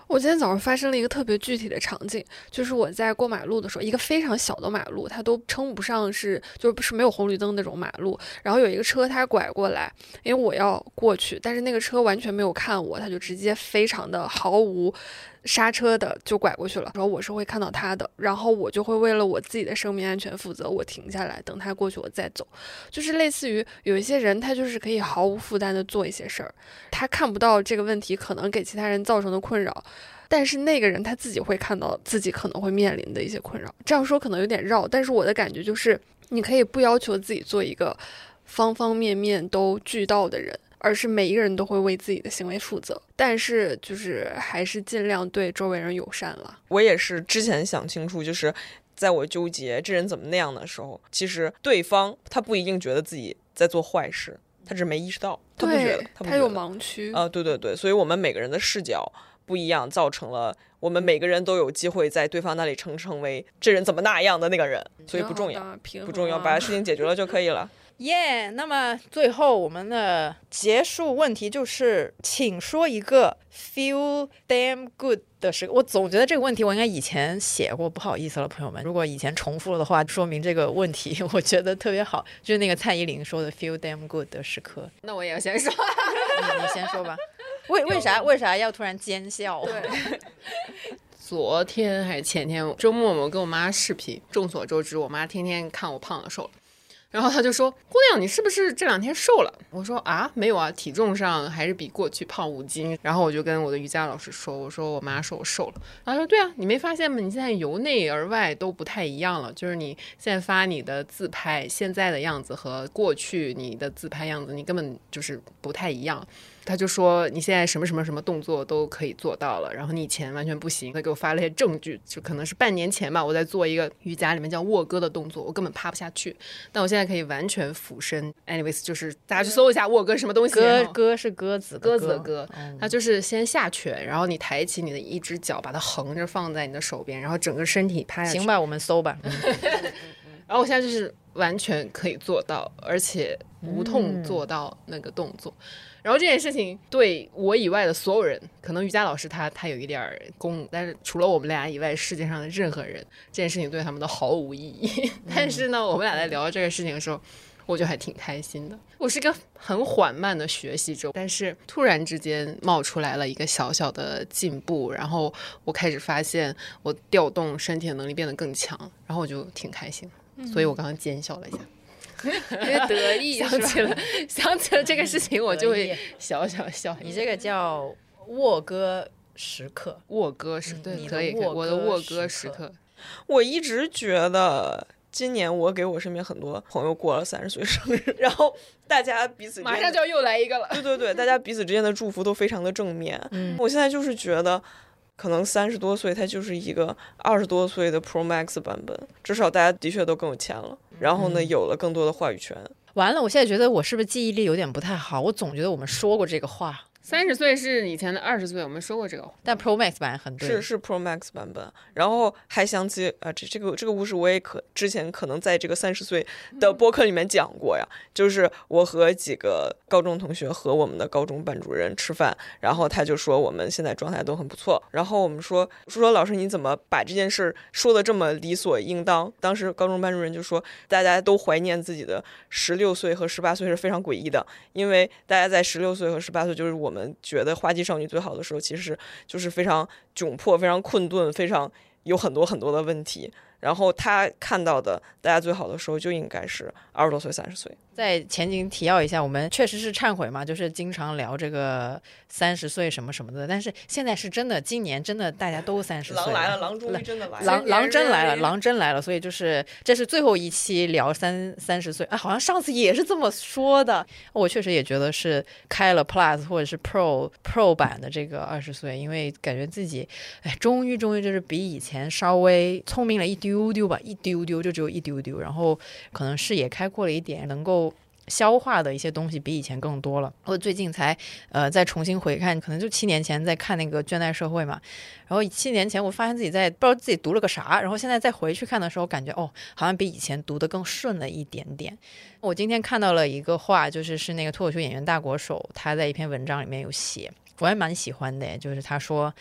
我今天早上发生了一个特别具体的场景，就是我在过马路的时候，一个非常小的马路，它都称不上是，就是不是没有红绿灯那种马路。然后有一个车，它拐过来，因为我要过去，但是那个车完全没有看我，它就直接非常的毫无刹车的就拐过去了。然后我是会看到他的，然后我就会为了我自己的生命安全负责，我停下来等他过去，我再走。就是类似于有一些人，他就是可以毫无负担的做一些事儿，他看不到这个问题可能给其他人造成的困扰。但是那个人他自己会看到自己可能会面临的一些困扰，这样说可能有点绕，但是我的感觉就是，你可以不要求自己做一个方方面面都俱到的人，而是每一个人都会为自己的行为负责，但是就是还是尽量对周围人友善了。 我也是之前想清楚，就是在我纠结这人怎么那样的时候，其实对方他不一定觉得自己在做坏事，他只是没意识到，他不觉得，他不觉得， 他有盲区啊、呃，对对对，所以我们每个人的视角不一样，造成了我们每个人都有机会在对方那里成成为这人怎么那样的那个人，所以不重要，不重要，把事情解决了就可以了。 耶、yeah, 那么最后我们的结束问题就是，请说一个 feel damn good 的时刻。我总觉得这个问题我应该以前写过，不好意思了，朋友们，如果以前重复了的话，说明这个问题我觉得特别好，就是那个蔡依林说的 feel damn good 的时刻。 那我也要先说你, 你先说吧。为为啥为啥要突然奸笑？ 对。 昨天还是前天周末我跟我妈视频，众所周知我妈天天看我胖了瘦了，然后她就说，姑娘你是不是这两天瘦了？我说啊没有啊，体重上还是比过去胖五斤。然后我就跟我的瑜伽老师说，我说我妈说我瘦了。然后她说对啊，你没发现吗？你现在由内而外都不太一样了，就是你现在发你的自拍现在的样子和过去你的自拍样子你根本就是不太一样。他就说你现在什么什么什么动作都可以做到了，然后你以前完全不行。他给我发了一些证据，就可能是半年前吧，我在做一个瑜伽里面叫卧鸽的动作，我根本趴不下去，但我现在可以完全俯身。 anyways 就是大家去搜一下卧鸽什么东西， 鸽鸽是鸽子鸽子的鸽，它就是先下犬，然后你抬起你的一只脚把它横着放在你的手边，然后整个身体趴下去。 行吧，我们搜吧。 然后我现在就是完全可以做到，而且无痛做到那个动作、嗯、然后这件事情对我以外的所有人，可能瑜伽老师他他有一点功，但是除了我们俩以外世界上的任何人，这件事情对他们都毫无意义、嗯、但是呢我们俩在聊这个事情的时候我就还挺开心的。我是一个很缓慢的学习者，但是突然之间冒出来了一个小小的进步，然后我开始发现我调动身体的能力变得更强，然后我就挺开心、嗯、所以我刚刚奸笑了一下， 因为得意想起了想起了这个事情我就会小小笑。 你这个叫卧鸽时刻， 卧鸽时刻、嗯、可以，我的卧鸽时刻。 我一直觉得今年我给我身边很多朋友过了三十岁生日，然后大家彼此之间马上就要又来一个了， 对对对，大家彼此之间的祝福都非常的正面、嗯、我现在就是觉得可能三十多岁它就是一个二十多岁的 Pro Max 版本，至少大家的确都更有钱了，然后呢、嗯、有了更多的话语权。 完了，我现在觉得我是不是记忆力有点不太好，我总觉得我们说过这个话。 三十岁是以前的二十岁，我们说过这个， 但 Pro Max 版很对， 是是 Pro Max 版本。然后还想起啊、呃，这这个这个故事我也可之前可能在这个三十岁的播客里面讲过呀、嗯，就是我和几个高中同学和我们的高中班主任吃饭，然后他就说我们现在状态都很不错，然后我们说说老师你怎么把这件事说的这么理所应当？当时高中班主任就说大家都怀念自己的十六岁和十八岁是非常诡异的，因为大家在十六岁和十八岁就是我们我们觉得花季少女最好的时候，其实就是非常窘迫、非常困顿、非常有很多很多的问题。然后他看到的大家最好的时候就应该是二十多岁、三十岁。 在前景提要一下，我们确实是忏悔嘛，就是经常聊这个三十岁什么什么的，但是现在是真的，今年真的大家都三十岁了。 狼来了，狼终于真的来了， 狼狼真来了，狼真来了。所以就是这是最后一期聊三三十岁啊，好像上次也是这么说的。我确实也觉得是开了 Plus 或者是 Pro Pro 版的这个二十岁，因为感觉自己哎，终于终于就是比以前稍微聪明了一丢丢吧，一丢丢就只有一丢丢，然后可能视野开阔了一点，能够消化的一些东西比以前更多了。我最近才呃再重新回看，可能就七年前在看那个《倦怠社会》嘛，然后七年前我发现自己在不知道自己读了个啥，然后现在再回去看的时候，感觉哦，好像比以前读得更顺了一点点。我今天看到了一个话，就是是那个脱口秀演员大国手他在一篇文章里面有写，我还蛮喜欢的，就是他说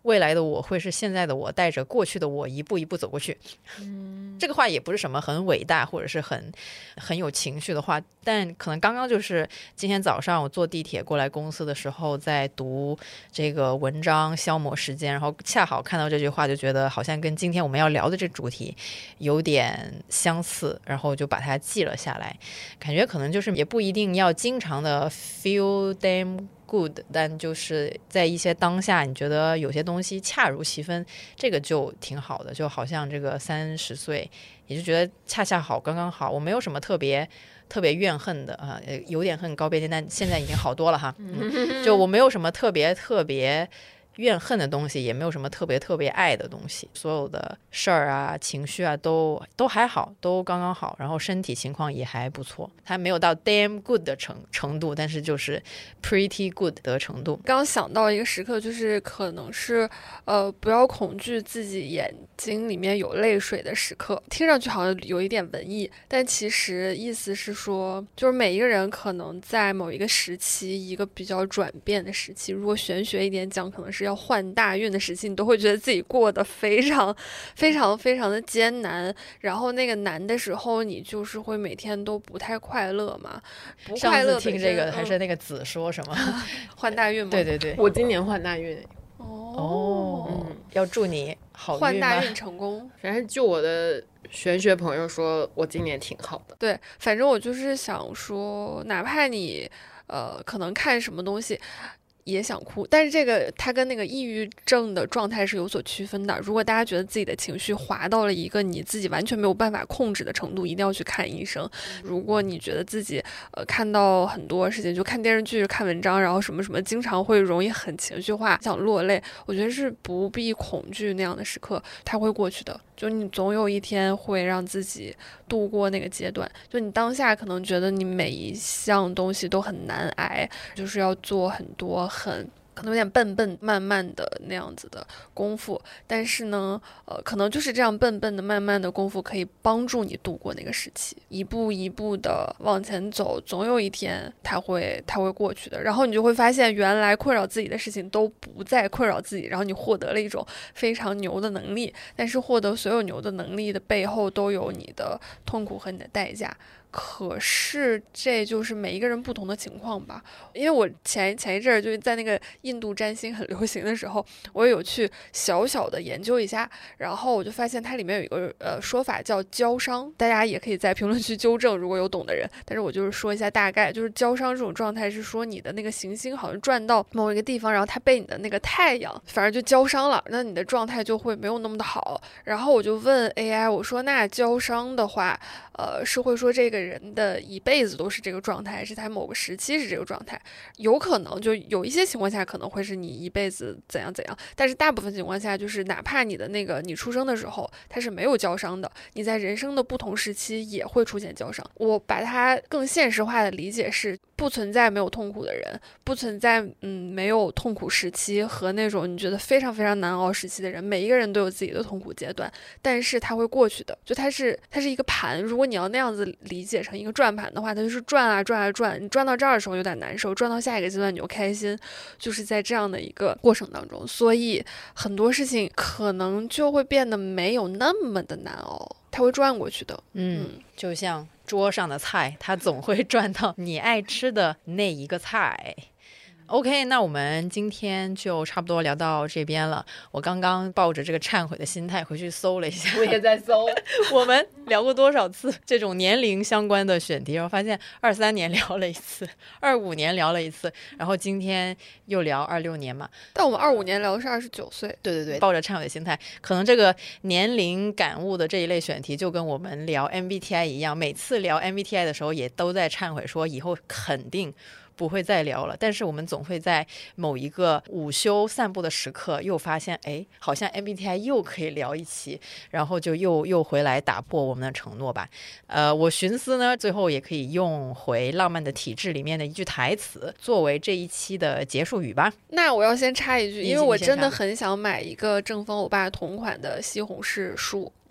未来的我会是现在的我带着过去的我一步一步走过去。嗯，这个话也不是什么很伟大或者是很很有情绪的话，但可能刚刚就是今天早上我坐地铁过来公司的时候在读这个文章消磨时间，然后恰好看到这句话，就觉得好像跟今天我们要聊的这主题有点相似，然后就把它记了下来。感觉可能就是也不一定要经常的 feel damn good， 但就是在一些当下你觉得有些东西恰如其分，这个就挺好的。就好像这个三十岁也就觉得恰恰好刚刚好，我没有什么特别特别怨恨的啊，有点恨高边界，但现在已经好多了哈、嗯、就我没有什么特别特别怨恨的东西，也没有什么特别特别爱的东西，所有的事儿啊情绪啊都都还好，都刚刚好，然后身体情况也还不错，它没有到 damn good 的程程度，但是就是 pretty good 的程度。 刚想到一个时刻，就是可能是呃不要恐惧自己眼睛里面有泪水的时刻，听上去好像有一点文艺，但其实意思是说，就是每一个人可能在某一个时期，一个比较转变的时期，如果玄学一点讲，可能是要换大运的时期，你都会觉得自己过得非常非常非常的艰难，然后那个难的时候你就是会每天都不太快乐嘛。不快乐上次听这个、 嗯、 还是那个子说什么换大运吗？ 对对对， 我今年换大运。 哦、 嗯，要祝你好运吗？ 换大运成功。 反正就我的玄学朋友说我今年挺好的。 对，反正我就是想说，哪怕你呃可能看什么东西也想哭，但是这个它跟那个抑郁症的状态是有所区分的。如果大家觉得自己的情绪滑到了一个你自己完全没有办法控制的程度，一定要去看医生。如果你觉得自己呃看到很多事情，就看电视剧、看文章，然后什么什么，经常会容易很情绪化，想落泪，我觉得是不必恐惧那样的时刻，它会过去的。就你总有一天会让自己度过那个阶段。就你当下可能觉得你每一项东西都很难挨，就是要做很多很可能有点笨笨慢慢的那样子的功夫，但是呢呃，可能就是这样笨笨的慢慢的功夫可以帮助你度过那个时期，一步一步的往前走，总有一天它会它会过去的。然后你就会发现原来困扰自己的事情都不再困扰自己，然后你获得了一种非常牛的能力，但是获得所有牛的能力的背后都有你的痛苦和你的代价。可是这就是每一个人不同的情况吧。因为我前前一阵儿就是在那个印度占星很流行的时候，我也有去小小的研究一下，然后我就发现它里面有一个呃说法叫交商，大家也可以在评论区纠正，如果有懂的人。但是我就是说一下大概，就是交商这种状态是说你的那个行星好像转到某一个地方，然后它被你的那个太阳反而就交商了，那你的状态就会没有那么的好。然后我就问 A I， 我说那交商的话呃，是会说这个人的一辈子都是这个状态，还是他某个时期是这个状态？有可能就有一些情况下可能会是你一辈子怎样怎样，但是大部分情况下就是哪怕你的那个你出生的时候它是没有交商的，你在人生的不同时期也会出现交商。我把它更现实化的理解是，不存在没有痛苦的人，不存在嗯没有痛苦时期和那种你觉得非常非常难熬时期的人，每一个人都有自己的痛苦阶段，但是它会过去的。就它是它是一个盘，如果你要那样子理解成一个转盘的话，它就是转啊转啊转，你转到这儿的时候有点难受，转到下一个阶段你就开心，就是在这样的一个过程当中，所以很多事情可能就会变得没有那么的难熬，它会转过去的。 嗯，嗯就像桌上的菜，它总会转到你爱吃的那一个菜。OK， 那我们今天就差不多聊到这边了。我刚刚抱着这个忏悔的心态回去搜了一下， 我也在搜我们聊过多少次这种年龄相关的选题，然后发现二三年聊了一次，二五年聊了一次，然后今天又聊二六年嘛。 但我们二五年聊的是二十九岁。 对对对，抱着忏悔的心态，可能这个年龄感悟的这一类选题就跟我们聊 M B T I 一样，每次聊 M B T I 的时候也都在忏悔说以后肯定不会再聊了，但是我们总会在某一个午休散步的时刻又发现，哎，好像 M B T I 又可以聊一期，然后就又又回来打破我们的承诺吧。呃，我寻思呢，最后也可以用回《浪漫的体质》里面的一句台词作为这一期的结束语吧。 那我要先插一句， 你因为我真的很想买一个正风欧巴同款的西红柿树。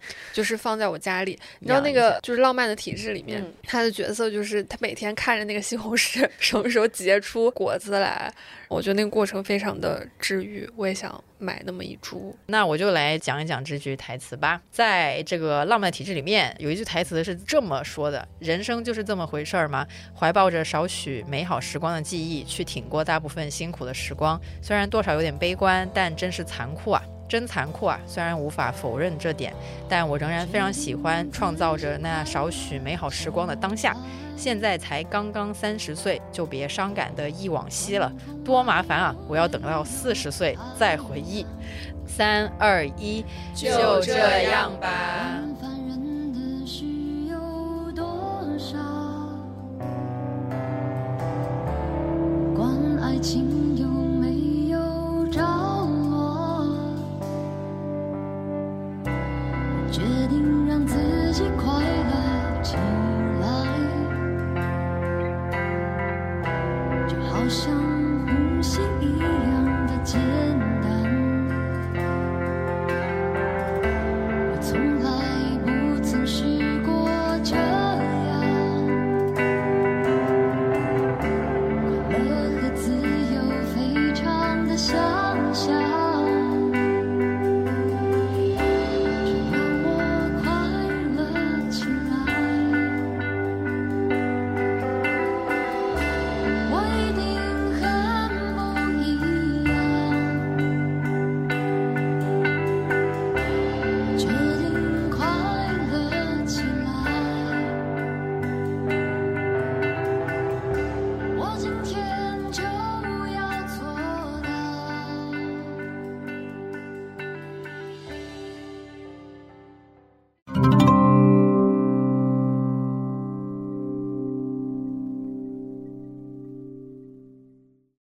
就是放在我家里。你知道那个就是《浪漫的体质》里面， 嗯、 他的角色就是他每天看着那个西红柿什么时候结出果子来，我觉得那个过程非常的治愈，我也想买那么一株。 那我就来讲一讲这句台词吧。在这个《浪漫体质》里面有一句台词是这么说的：人生就是这么回事儿吗？怀抱着少许美好时光的记忆，去挺过大部分辛苦的时光，虽然多少有点悲观，但真是残酷啊，真残酷啊！虽然无法否认这点，但我仍然非常喜欢创造着那少许美好时光的当下。现在才刚刚三十岁，就别伤感的忆往昔了，多麻烦啊！我要等到四十岁再回忆。三二一，就这样吧。 管爱情有没有着落，决定让自己快乐起来，就好像